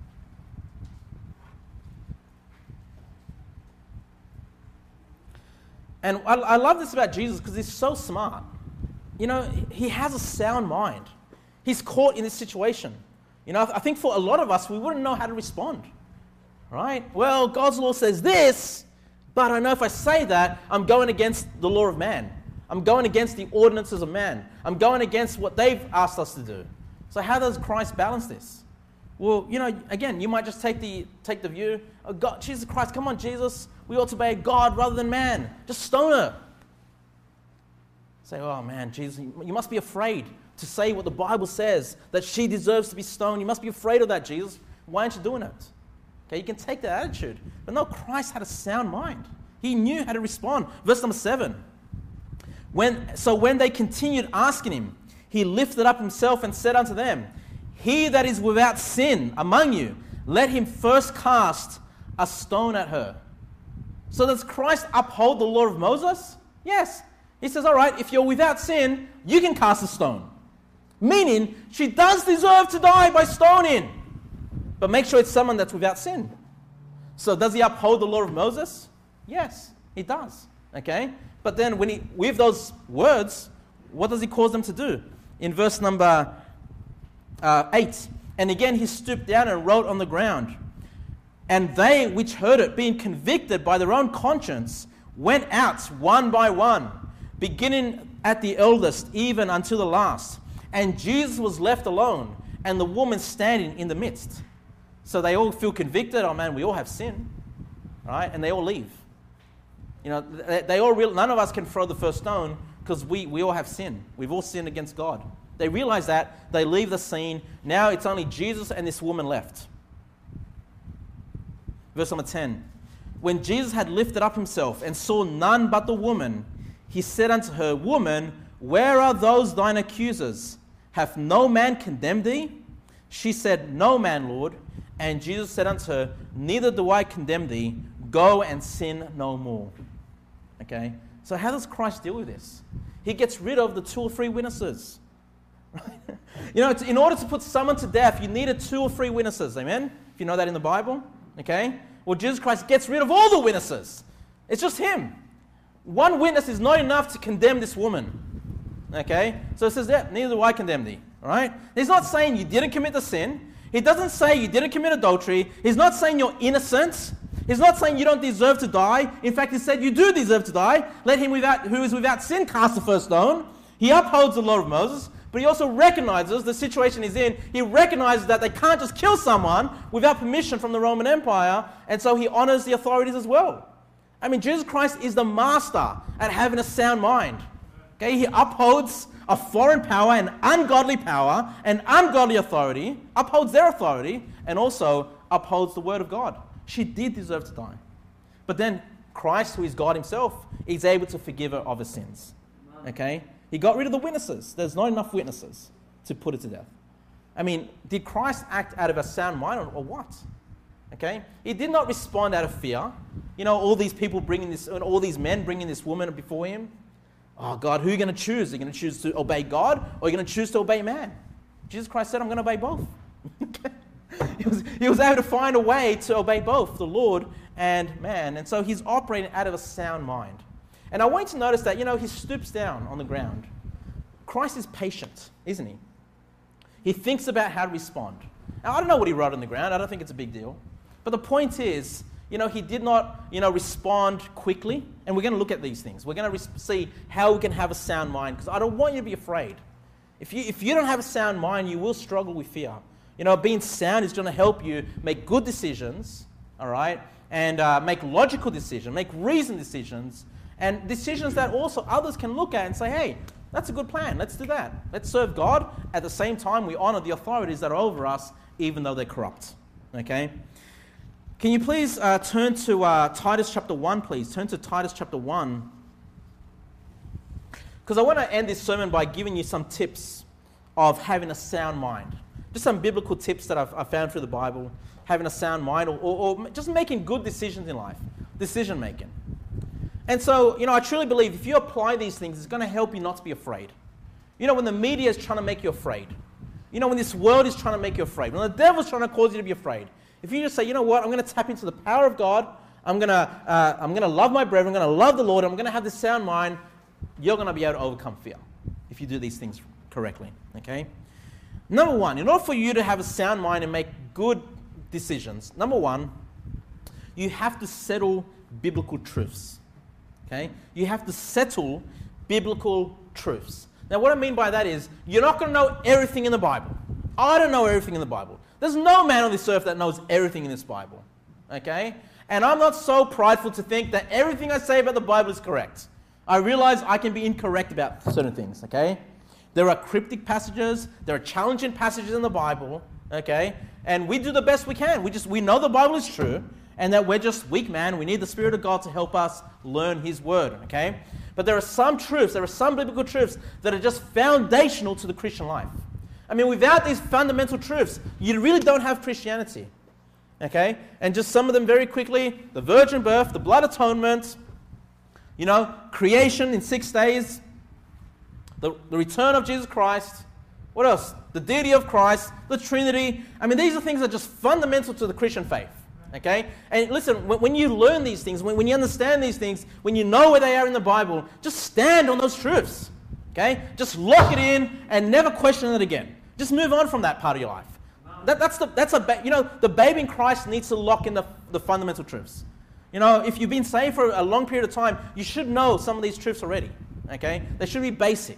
And I love this about Jesus because he's so smart. He has a sound mind. He's caught in this situation. I think for a lot of us, we wouldn't know how to respond. Right? Well, God's law says this, but I know if I say that, I'm going against the law of man. I'm going against the ordinances of man. I'm going against what they've asked us to do. So how does Christ balance this? Well, again, you might just take the view, oh God, Jesus Christ, come on, Jesus, we ought to obey God rather than man. Just stone her. Say, oh man, Jesus, you must be afraid to say what the Bible says, that she deserves to be stoned. You must be afraid of that, Jesus. Why aren't you doing it? Okay, you can take that attitude. But no, Christ had a sound mind. He knew how to respond. Verse number 7. When they continued asking him, he lifted up himself and said unto them, He that is without sin among you, let him first cast a stone at her. So does Christ uphold the law of Moses? Yes. He says, all right, if you're without sin, you can cast a stone. Meaning, she does deserve to die by stoning. But make sure it's someone that's without sin. So does he uphold the law of Moses? Yes, he does. Okay? But then with those words, what does he cause them to do? In verse number 8, and again he stooped down and wrote on the ground. And they which heard it, being convicted by their own conscience, went out one by one, beginning at the eldest, even unto the last. And Jesus was left alone, and the woman standing in the midst. So they all feel convicted. Oh man, we all have sin, right? And they all leave. They all none of us can throw the first stone because we all have sin. We've all sinned against God. They realize that. They leave the scene. Now it's only Jesus and this woman left. Verse number 10. When Jesus had lifted up himself and saw none but the woman, he said unto her, Woman, where are those thine accusers? Hath no man condemned thee? She said, No man, Lord. And Jesus said unto her, Neither do I condemn thee. Go and sin no more. Okay? So how does Christ deal with this? He gets rid of the 2 or 3 witnesses. In order to put someone to death, you needed 2 or 3 witnesses. Amen? If you know that in the Bible. Okay? Well, Jesus Christ gets rid of all the witnesses. It's just him. One witness is not enough to condemn this woman. Okay? So it says, yeah, neither do I condemn thee. All right? He's not saying you didn't commit the sin. He doesn't say you didn't commit adultery. He's not saying you're innocent. He's not saying you don't deserve to die. In fact, he said you do deserve to die. Let him who is without sin cast the first stone. He upholds the law of Moses, but he also recognizes the situation he's in. He recognizes that they can't just kill someone without permission from the Roman Empire, and so he honors the authorities as well. I mean, Jesus Christ is the master at having a sound mind. Okay, he upholds a foreign power, an ungodly power, an ungodly authority, upholds their authority, and also upholds the word of God. She did deserve to die. But then Christ, who is God himself, is able to forgive her of her sins. Okay? He got rid of the witnesses. There's not enough witnesses to put her to death. I mean, did Christ act out of a sound mind or what? Okay? He did not respond out of fear. You know, all these people bringing this, all these men bringing this woman before him. Oh, God, who are you going to choose? Are you going to choose to obey God or are you going to choose to obey man? Jesus Christ said, I'm going to obey both. He was able to find a way to obey both the Lord and man. And so he's operating out of a sound mind. And I want you to notice that, you know, he stoops down on the ground. Christ is patient, isn't he? He thinks about how to respond. Now, I don't know what he wrote on the ground. I don't think it's a big deal. But the point is, you know, he did not, respond quickly. And we're going to look at these things. We're going to see how we can have a sound mind. Because I don't want you to be afraid. If you don't have a sound mind, you will struggle with fear. You know, being sound is going to help you make good decisions, all right? And make logical decisions, make reasoned decisions, and decisions that also others can look at and say, hey, that's a good plan. Let's do that. Let's serve God. At the same time, we honor the authorities that are over us, even though they're corrupt. Okay? Can you please turn to Titus chapter 1, please? Turn to Titus chapter 1. Because I want to end this sermon by giving you some tips of having a sound mind. Just some biblical tips that I've found through the Bible. Having a sound mind or just making good decisions in life. Decision making. And so, I truly believe if you apply these things, it's going to help you not to be afraid. When the media is trying to make you afraid. When this world is trying to make you afraid. When the devil's trying to cause you to be afraid. If you just say, you know what, I'm going to tap into the power of God. I'm going to love my brethren. I'm going to love the Lord. I'm going to have this sound mind. You're going to be able to overcome fear if you do these things correctly. Okay? Number one, in order for you to have a sound mind and make good decisions, number one, you have to settle biblical truths. Okay? You have to settle biblical truths. Now, what I mean by that is, you're not going to know everything in the Bible. I don't know everything in the Bible. There's no man on this earth that knows everything in this Bible. Okay? And I'm not so prideful to think that everything I say about the Bible is correct. I realize I can be incorrect about certain things. Okay? There are cryptic passages. There are challenging passages in the Bible. Okay? And we do the best we can. We know the Bible is true. And that we're just weak, man. We need the Spirit of God to help us learn His Word, okay? But there are some truths, there are some biblical truths that are just foundational to the Christian life. I mean, without these fundamental truths, you really don't have Christianity, okay? And just some of them very quickly: the virgin birth, the blood atonement, creation in 6 days, the return of Jesus Christ. What else? The deity of Christ, the Trinity. I mean, these are things that are just fundamental to the Christian faith. Okay? And listen, when you learn these things, when you understand these things, when you know where they are in the Bible, just stand on those truths. Okay? Just lock it in and never question it again. Just move on from that part of your life. The babe in Christ needs to lock in the fundamental truths. If you've been saved for a long period of time, you should know some of these truths already. Okay? They should be basic.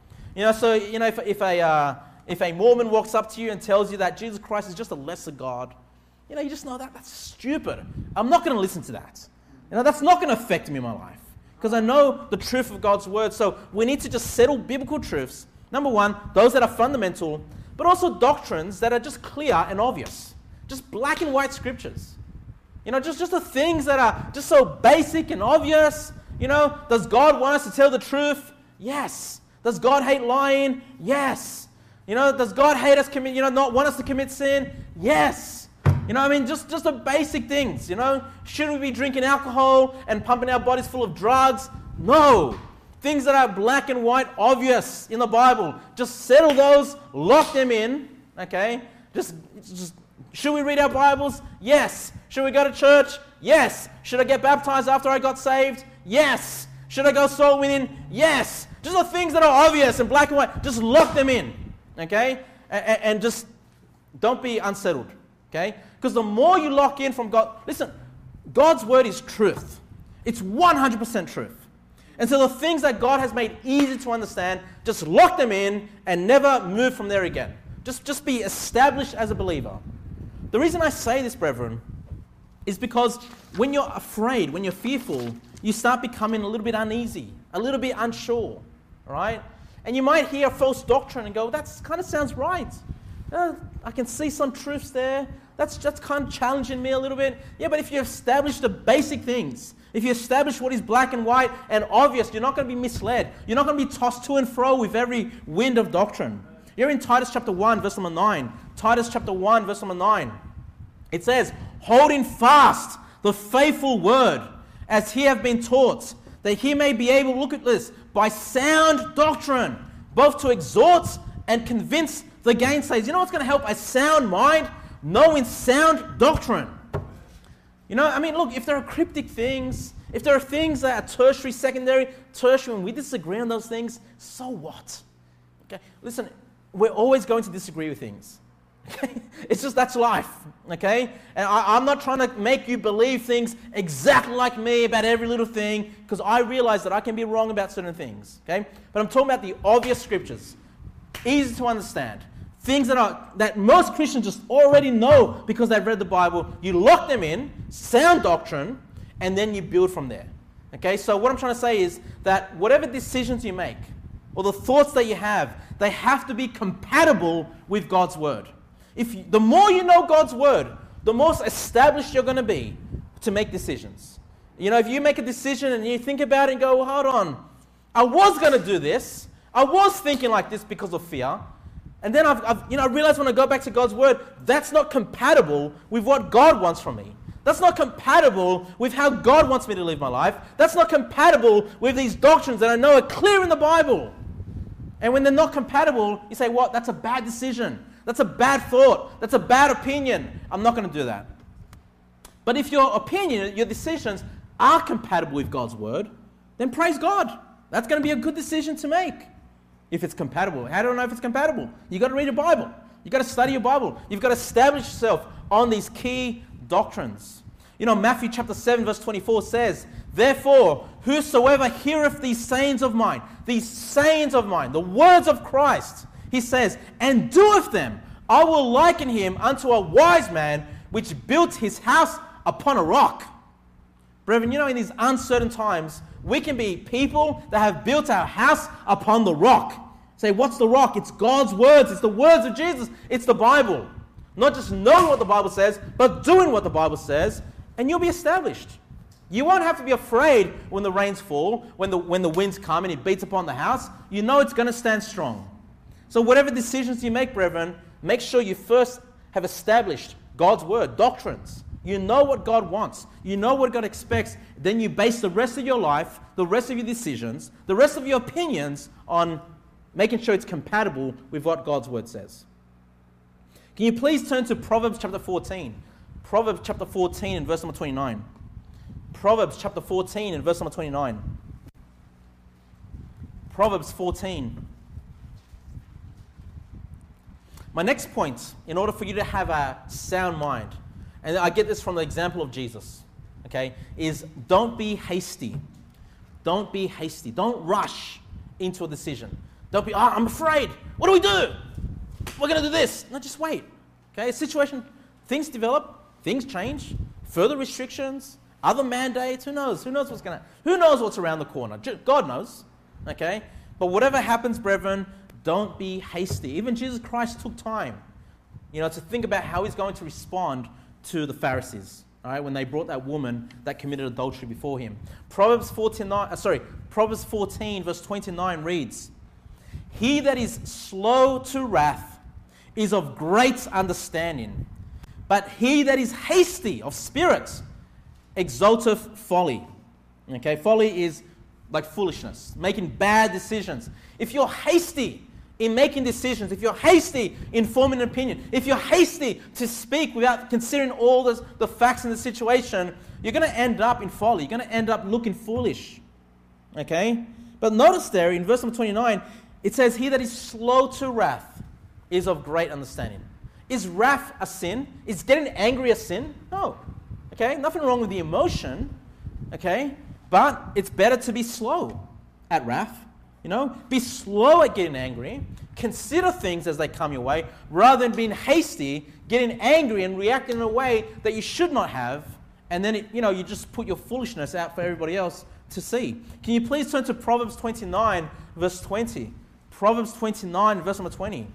If a Mormon walks up to you and tells you that Jesus Christ is just a lesser God, you just know that's stupid. I'm not going to listen to that. That's not going to affect me in my life because I know the truth of God's word. So we need to just settle biblical truths. Number one, those that are fundamental, but also doctrines that are just clear and obvious. Just black and white scriptures. Just the things that are just so basic and obvious. Does God want us to tell the truth? Yes. Does God hate lying? Yes. Does God hate us not want us to commit sin? Yes. Just the basic things, Should we be drinking alcohol and pumping our bodies full of drugs? No. Things that are black and white, obvious in the Bible. Just settle those, lock them in, okay? Just should we read our Bibles? Yes. Should we go to church? Yes. Should I get baptized after I got saved? Yes. Should I go soul winning? Yes. Just the things that are obvious and black and white, just lock them in, okay? And just don't be unsettled, okay? Because the more you lock in from God, listen, God's word is truth. It's 100% truth. And so the things that God has made easy to understand, just lock them in and never move from there again. Just be established as a believer. The reason I say this, brethren, is because when you're afraid, when you're fearful, you start becoming a little bit uneasy, a little bit unsure, right? And you might hear false doctrine and go, that kind of sounds right. I can see some truths there. That's kind of challenging me a little bit. Yeah, but if you establish the basic things, if you establish what is black and white and obvious, you're not going to be misled. You're not going to be tossed to and fro with every wind of doctrine. You're in Titus chapter 1, verse number 9. Titus chapter 1, verse number 9. It says, holding fast the faithful word as he have been taught, that he may be able, look at this, by sound doctrine, both to exhort and convince the gainsayers. You know what's going to help a sound mind? Knowing sound doctrine. You know, I mean, look, if there are cryptic things, if there are things that are tertiary, secondary, tertiary, and we disagree on those things, so what? Okay, listen, we're always going to disagree with things. Okay? It's just, that's life, okay? And I'm not trying to make you believe things exactly like me about every little thing, because I realize that I can be wrong about certain things, okay? But I'm talking about the obvious scriptures, easy to understand, things that most Christians just already know because they've read the Bible. You lock them in, sound doctrine, and then you build from there, okay? So what I'm trying to say is that whatever decisions you make, or the thoughts that you have, they have to be compatible with God's word. The more you know God's word, the more established you're going to be to make decisions. You know, if you make a decision and you think about it and go, well, hold on, I was going to do this. I was thinking like this because of fear. And then I realized when I go back to God's word, that's not compatible with what God wants from me. That's not compatible with how God wants me to live my life. That's not compatible with these doctrines that I know are clear in the Bible. And when they're not compatible, you say, what? That's a bad decision. That's a bad thought. That's a bad opinion. I'm not going to do that. But if your opinion, your decisions are compatible with God's word, then praise God. That's going to be a good decision to make. If it's compatible. How do I know if it's compatible? You've got to read your Bible. You've got to study your Bible. You've got to establish yourself on these key doctrines. You know, Matthew chapter 7 verse 24 says, therefore, whosoever heareth these sayings of mine, the words of Christ, he says, and doeth them, I will liken him unto a wise man which built his house upon a rock. Brethren, you know, in these uncertain times, we can be people that have built our house upon the rock. Say, what's the rock? It's God's words. It's the words of Jesus. It's the Bible. Not just knowing what the Bible says, but doing what the Bible says, and you'll be established. You won't have to be afraid when the rains fall, when the winds come and it beats upon the house. You know it's going to stand strong. So whatever decisions you make, brethren, make sure you first have established God's word, doctrines. You know what God wants. You know what God expects. Then you base the rest of your life, the rest of your decisions, the rest of your opinions on making sure it's compatible with what God's word says. Can you please turn to Proverbs chapter 14? Proverbs chapter 14 and verse number 29. Proverbs chapter 14 and verse number 29. Proverbs 14. My next point, in order for you to have a sound mind, and I get this from the example of Jesus, okay, is don't be hasty. Don't be hasty. Don't rush into a decision. Don't be, I'm afraid. What do we do? We're going to do this. No, just wait. Okay, a situation, things develop, things change, further restrictions, other mandates, who knows? Who knows what's around the corner? God knows, okay? But whatever happens, brethren, don't be hasty. Even Jesus Christ took time, to think about how he's going to respond to the Pharisees, all right, when they brought that woman that committed adultery before him. Proverbs 14 verse 29 reads, he that is slow to wrath is of great understanding, but he that is hasty of spirit exalteth folly. Okay, folly is like foolishness, making bad decisions. If you're hasty in making decisions, if you're hasty in forming an opinion, if you're hasty to speak without considering all the facts in the situation, you're going to end up in folly. You're going to end up looking foolish. Okay? But notice there in verse number 29, it says, he that is slow to wrath is of great understanding. Is wrath a sin? Is getting angry a sin? No. Okay? Nothing wrong with the emotion. Okay? But it's better to be slow at wrath. Be slow at getting angry. Consider things as they come your way, rather than being hasty, getting angry and reacting in a way that you should not have, and then you just put your foolishness out for everybody else to see. Can you please turn to Proverbs 29, verse 20? Proverbs 29, verse number 20.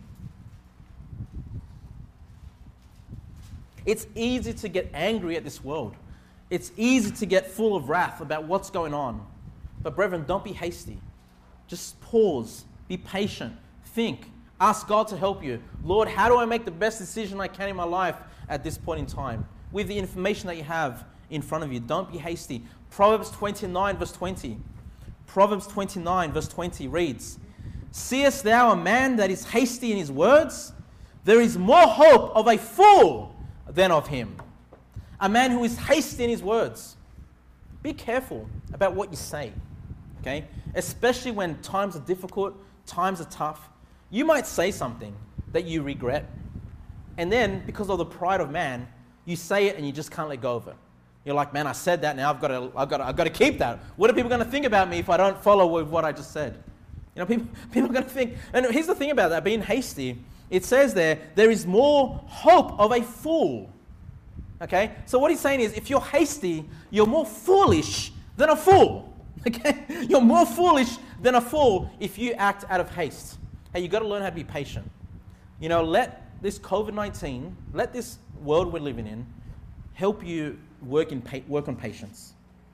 It's easy to get angry at this world. It's easy to get full of wrath about what's going on. But brethren, don't be hasty. Just pause, be patient, think, ask God to help you. Lord, how do I make the best decision I can in my life at this point in time? With the information that you have in front of you, don't be hasty. Proverbs 29 verse 20. Proverbs 29 verse 20 reads, seest thou a man that is hasty in his words? There is more hope of a fool than of him. A man who is hasty in his words. Be careful about what you say. Okay? Especially when times are difficult, times are tough. You might say something that you regret, and then because of the pride of man, you say it and you just can't let go of it. You're like, man, I said that, now I've got to keep that. What are people going to think about me if I don't follow with what I just said? People are going to think. And here's the thing about that, being hasty. It says there is more hope of a fool. Okay? So what he's saying is, if you're hasty, you're more foolish than a fool. Okay? You're more foolish than a fool if you act out of haste. Hey, you've got to learn how to be patient. Let this COVID-19, let this world we're living in, help you work on patience.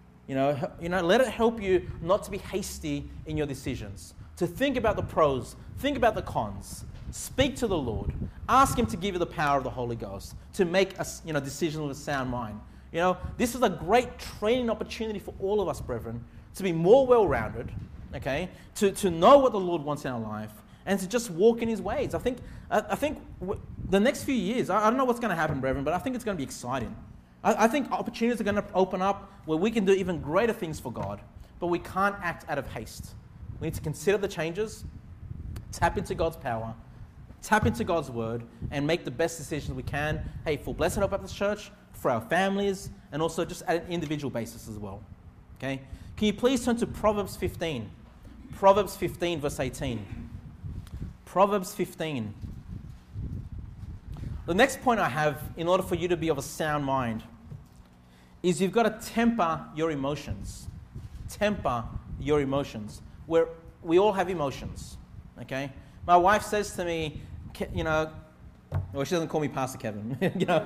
Let it help you not to be hasty in your decisions. To think about the pros, think about the cons. Speak to the Lord. Ask Him to give you the power of the Holy Ghost to make a decision with a sound mind. This is a great training opportunity for all of us, brethren, to be more well-rounded, okay? To know what the Lord wants in our life, and to just walk in His ways. I think the next few years, I don't know what's going to happen, brethren, but I think it's going to be exciting. I think opportunities are going to open up where we can do even greater things for God, but we can't act out of haste. We need to consider the changes, tap into God's power, tap into God's word, and make the best decisions we can, for Blessed Hope Baptist Church, for our families, and also just at an individual basis as well. Okay? Can you please turn to Proverbs 15? Proverbs 15, verse 18. Proverbs 15. The next point I have, in order for you to be of a sound mind, is you've got to temper your emotions. Temper your emotions. We all have emotions, okay? My wife says to me, well, she doesn't call me Pastor Kevin,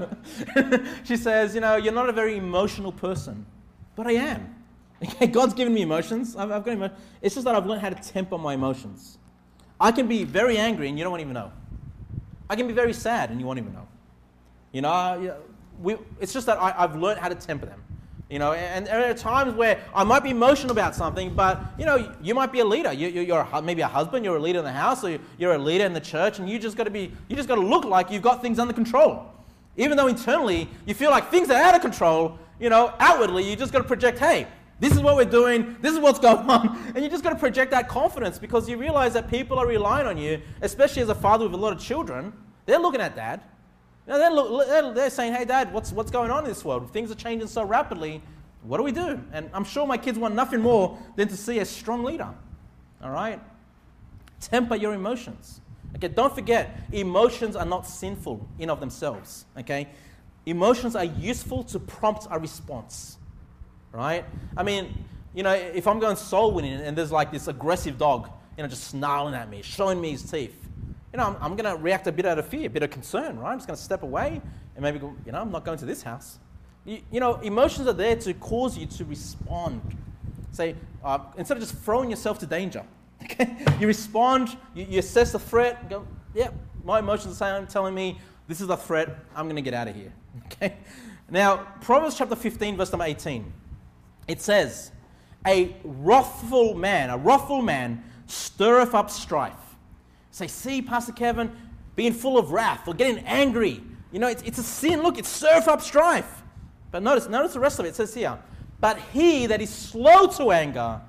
She says, you're not a very emotional person. But I am. Okay, God's given me emotions. I've got emotions. It's just that I've learned how to temper my emotions. I can be very angry and you don't even know. I can be very sad and you won't even know. It's just that I've learned how to temper them. And there are times where I might be emotional about something, but, you might be a leader. You're maybe a husband, you're a leader in the house, or you're a leader in the church, and you just got to look like you've got things under control. Even though internally you feel like things are out of control, outwardly you just got to project, hey, this is what we're doing, this is what's going on, and you just got to project that confidence because you realize that people are relying on you, especially as a father with a lot of children. They're looking at Dad. They're saying, hey, Dad, what's going on in this world? Things are changing so rapidly. What do we do? And I'm sure my kids want nothing more than to see a strong leader. All right? Temper your emotions. Okay, don't forget, emotions are not sinful in of themselves. Okay? Emotions are useful to prompt a response. Right? I mean, if I'm going soul winning and there's like this aggressive dog, just snarling at me, showing me his teeth, I'm going to react a bit out of fear, a bit of concern, right? I'm just going to step away and maybe go, I'm not going to this house. Emotions are there to cause you to respond. Say, instead of just throwing yourself to danger, okay? You respond, you assess the threat, and go, yeah, my emotions are telling me this is a threat, I'm going to get out of here. Okay? Now, Proverbs chapter 15, verse number 18. It says, a wrathful man stirreth up strife. Say, see, Pastor Kevin, being full of wrath or getting angry. It's a sin. Look, it stirs up strife. But notice the rest of it. It says here, but he that is slow to anger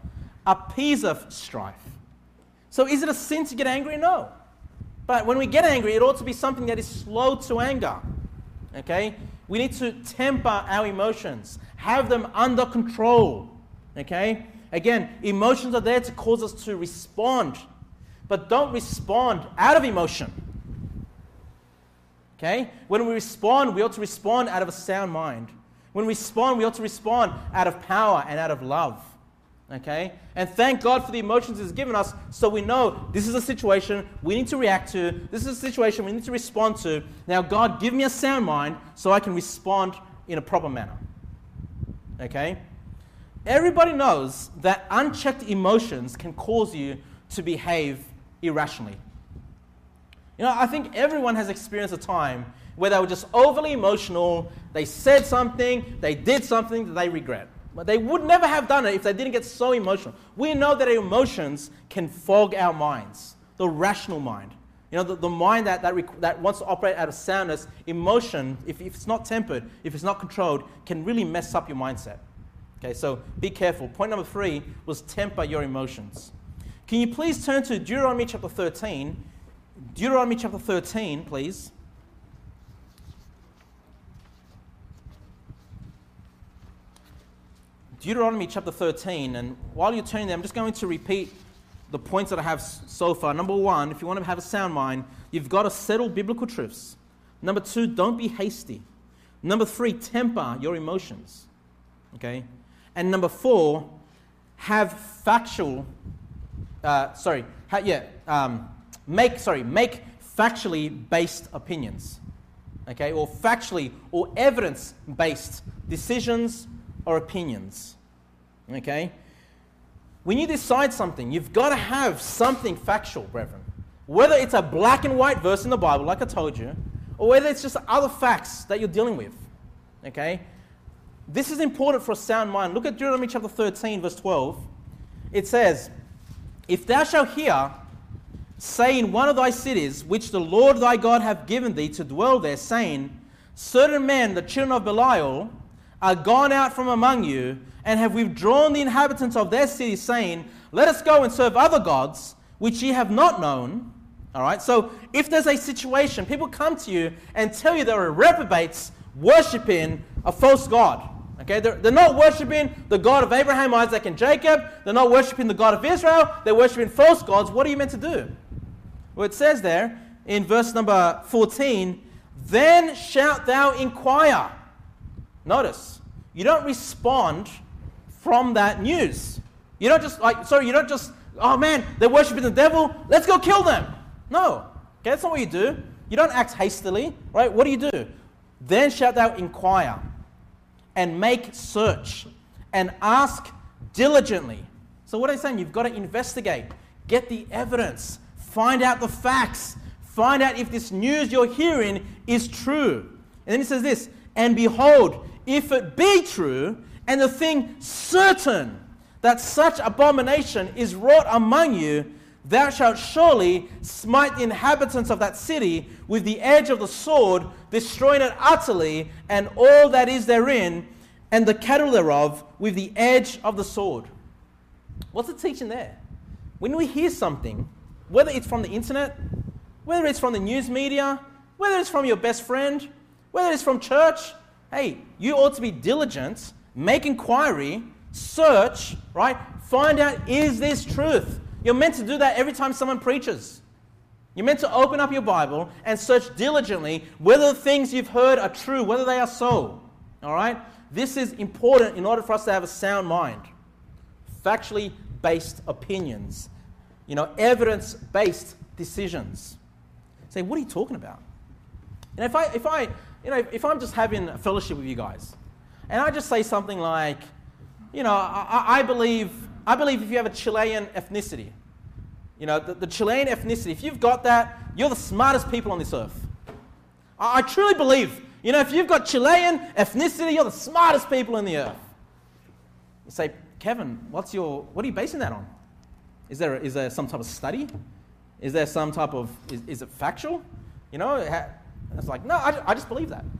appeaseth strife. So is it a sin to get angry? No. But when we get angry, it ought to be something that is slow to anger. Okay? We need to temper our emotions, have them under control. Okay? Again, emotions are there to cause us to respond, but don't respond out of emotion. Okay? When we respond, we ought to respond out of a sound mind. When we respond, we ought to respond out of power and out of love. Okay? And thank God for the emotions He's given us, so we know this is a situation we need to react to. This is a situation we need to respond to. Now, God, give me a sound mind so I can respond in a proper manner. Okay? Everybody knows that unchecked emotions can cause you to behave irrationally. You know, I think everyone has experienced a time where they were just overly emotional, they said something, they did something that they regret. But they would never have done it if they didn't get so emotional. We know that emotions can fog our minds, the rational mind. You know, the mind that wants to operate out of soundness, emotion, if it's not tempered, if it's not controlled, can really mess up your mindset. Okay, so be careful. Point number 3 was temper your emotions. Can you please turn to Deuteronomy chapter 13? Deuteronomy chapter 13, please. Deuteronomy chapter 13, and while you're turning there, I'm just going to repeat the points that I have so far. Number 1, if you want to have a sound mind, you've got to settle biblical truths. Number 2, don't be hasty. Number 3, temper your emotions. Okay? And number 4, make factually based opinions. Okay? Or factually or evidence-based decisions or opinions. Okay? When you decide something, you've got to have something factual, brethren. Whether it's a black and white verse in the Bible, like I told you, or whether it's just other facts that you're dealing with. Okay? This is important for a sound mind. Look at Deuteronomy chapter 13, verse 12. It says, "If thou shalt hear, say in one of thy cities, which the Lord thy God hath given thee to dwell there, saying, certain men, the children of Belial, are gone out from among you, and have withdrawn the inhabitants of their cities, saying, let us go and serve other gods, which ye have not known." All right, so if there's a situation, people come to you and tell you there are reprobates worshipping a false god. Okay, they're not worshipping the God of Abraham, Isaac, and Jacob. They're not worshipping the God of Israel. They're worshipping false gods. What are you meant to do? Well, it says there in verse number 14, "Then shalt thou inquire." Notice, you don't respond from that news. You don't just oh man, they're worshipping the devil, let's go kill them. No. Okay, that's not what you do. You don't act hastily, right? What do? "Then shalt thou inquire, and make search, and ask diligently." So what are they saying? You've got to investigate, get the evidence, find out the facts, find out if this news you're hearing is true. And then it says this, "And behold, if it be true, and the thing certain that such abomination is wrought among you, thou shalt surely smite the inhabitants of that city with the edge of the sword, destroying it utterly, and all that is therein, and the cattle thereof, with the edge of the sword." What's it teaching there? When we hear something, whether it's from the internet, whether it's from the news media, whether it's from your best friend, whether it's from church, hey, you ought to be diligent, make inquiry, search, right? Find out, is this truth? You're meant to do that every time someone preaches. You're meant to open up your Bible and search diligently whether the things you've heard are true, whether they are so. All right? This is important in order for us to have a sound mind. Factually based opinions. You know, evidence-based decisions. Say, what are you talking about? And if I'm just having a fellowship with you guys, and I just say something like, you know, I believe if you have a Chilean ethnicity, you know, the Chilean ethnicity, if you've got that, you're the smartest people on this earth. I truly believe, you know, if you've got Chilean ethnicity, you're the smartest people in the earth. You say, Kevin, what are you basing that on? Is there some type of study? Is there some type of, is it factual? You know, it's like, no, I just believe that.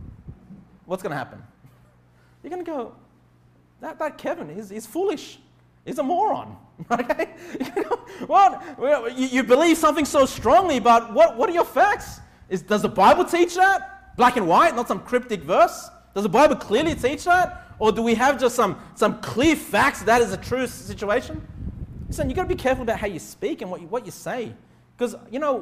What's going to happen? You're going to go, that Kevin is foolish. is a moron. Okay? Well, you believe something so strongly, but what are your facts? Does the Bible teach that? Black and white, not some cryptic verse? Does the Bible clearly teach that? Or do we have just some clear facts that is a true situation? Listen, you've got to be careful about how you speak and what you say. Because,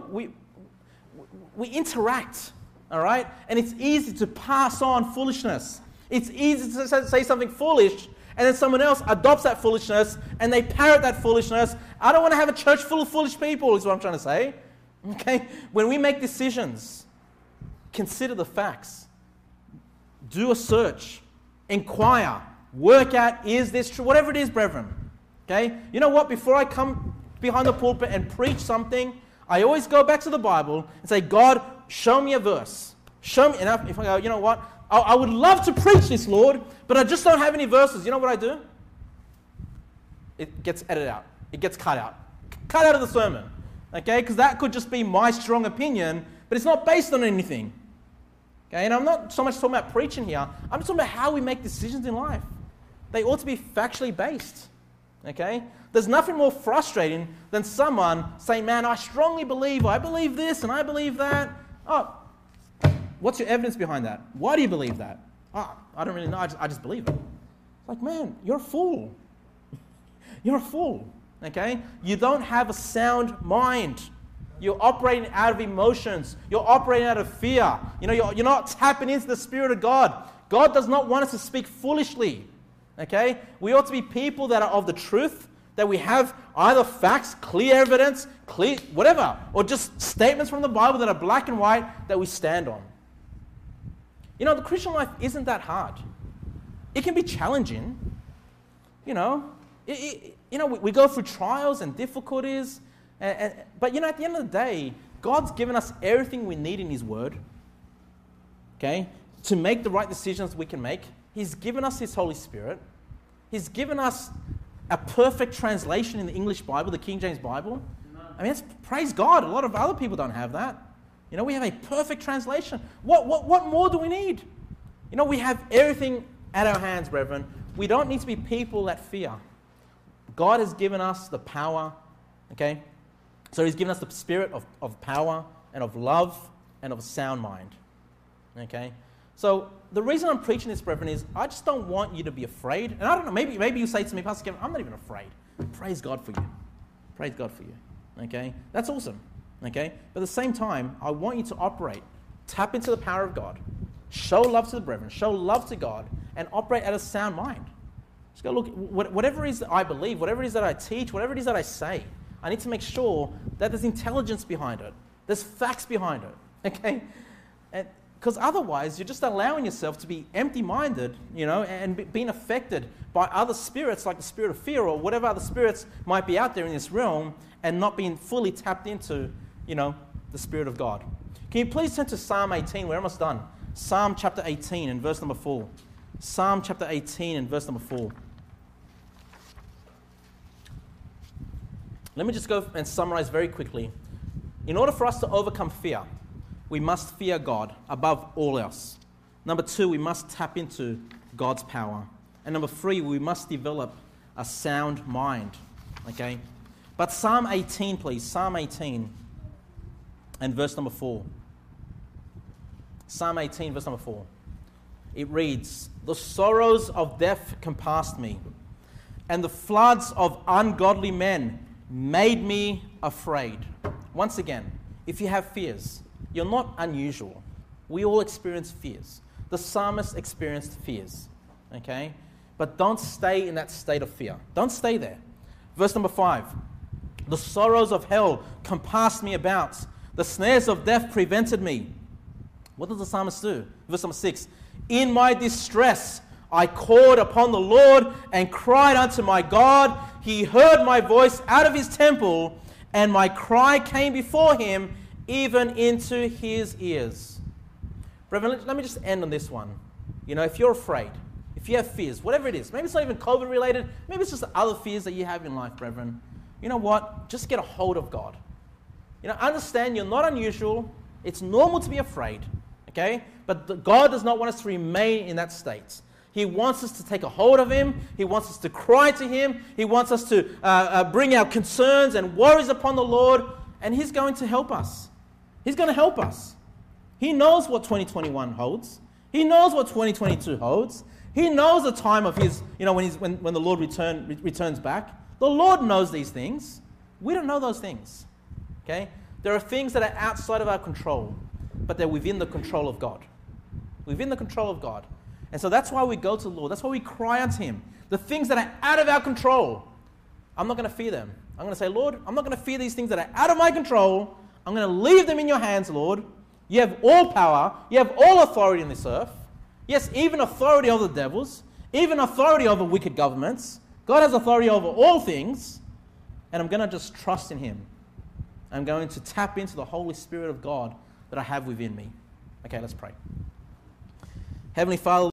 we interact, all right? And it's easy to pass on foolishness. It's easy to say something foolish, and then someone else adopts that foolishness, and they parrot that foolishness. I don't want to have a church full of foolish people, is what I'm trying to say. Okay? When we make decisions, consider the facts. Do a search. Inquire. Work out, is this true? Whatever it is, brethren. Okay? You know what? Before I come behind the pulpit and preach something, I always go back to the Bible and say, God, show me a verse. Show me. And if I go, you know what? I would love to preach this, Lord, but I just don't have any verses. You know what I do? It gets edited out. It gets cut out. Cut out of the sermon. Okay? Because that could just be my strong opinion, but it's not based on anything. Okay? And I'm not so much talking about preaching here. I'm just talking about how we make decisions in life. They ought to be factually based. Okay? There's nothing more frustrating than someone saying, man, I strongly believe, I believe this and I believe that. Oh, what's your evidence behind that? Why do you believe that? Oh, I don't really know, I just believe it. It's like, man, you're a fool. You're a fool. Okay? You don't have a sound mind. You're operating out of emotions. You're operating out of fear. You're not tapping into the Spirit of God. God does not want us to speak foolishly. Okay? We ought to be people that are of the truth, that we have either facts, clear evidence, clear whatever, or just statements from the Bible that are black and white that we stand on. The Christian life isn't that hard. It can be challenging. We go through trials and difficulties, but at the end of the day, God's given us everything we need in His Word, okay, to make the right decisions we can make. He's given us His Holy Spirit. He's given us a perfect translation in the English Bible, the King James Bible. I mean, praise God. A lot of other people don't have that. We have a perfect translation. What more do we need? We have everything at our hands, brethren. We don't need to be people that fear. God has given us the power, okay? So He's given us the spirit of power and of love and of a sound mind, okay? So the reason I'm preaching this, brethren, is I just don't want you to be afraid. And I don't know, maybe you say to me, Pastor Kevin, I'm not even afraid. Praise God for you. Praise God for you, okay? That's awesome, okay? But at the same time, I want you to operate, tap into the power of God, show love to the brethren, show love to God, and operate at a sound mind. Just go, look, whatever it is that I believe, whatever it is that I teach, whatever it is that I say, I need to make sure that there's intelligence behind it. There's facts behind it, okay? Because otherwise, you're just allowing yourself to be empty-minded, and being affected by other spirits like the spirit of fear or whatever other spirits might be out there in this realm, and not being fully tapped into, the Spirit of God. Can you please turn to Psalm 18? We're almost done. Psalm chapter 18 and verse number 4. Psalm chapter 18 and verse number 4. Let me just go and summarize very quickly. In order for us to overcome fear, we must fear God above all else. Number 2, we must tap into God's power. And number 3, we must develop a sound mind. Okay? But Psalm 18, please. Psalm 18 and verse number 4. Psalm 18, verse number 4. It reads, "The sorrows of death compassed me, and the floods of ungodly men made me afraid." Once again, if you have fears, you're not unusual. We all experience fears. The psalmist experienced fears, okay? But don't stay in that state of fear. Don't stay there. Verse number 5. "The sorrows of hell compassed me about. The snares of death prevented me." What does the psalmist do? Verse number 6. "In my distress I called upon the Lord and cried unto my God. He heard my voice out of His temple, and my cry came before Him, even into His ears." Brethren, let me just end on this one. If you're afraid, if you have fears, whatever it is, maybe it's not even COVID related, maybe it's just other fears that you have in life, brethren. You know what? Just get a hold of God. Understand you're not unusual. It's normal to be afraid, okay? But God does not want us to remain in that state. He wants us to take a hold of Him. He wants us to cry to Him. He wants us to bring our concerns and worries upon the Lord, and He's going to help us. He's going to help us. He knows what 2021 holds. He knows what 2022 holds. He knows the time of His, when the Lord returns back. The Lord knows these things. We don't know those things. Okay? There are things that are outside of our control, but they're within the control of God. Within the control of God. And so that's why we go to the Lord. That's why we cry unto Him. The things that are out of our control, I'm not going to fear them. I'm going to say, Lord, I'm not going to fear these things that are out of my control. I'm going to leave them in your hands, Lord. You have all power. You have all authority in this earth. Yes, even authority over the devils. Even authority over wicked governments. God has authority over all things. And I'm going to just trust in Him. I'm going to tap into the Holy Spirit of God that I have within me. Okay, let's pray. Heavenly Father,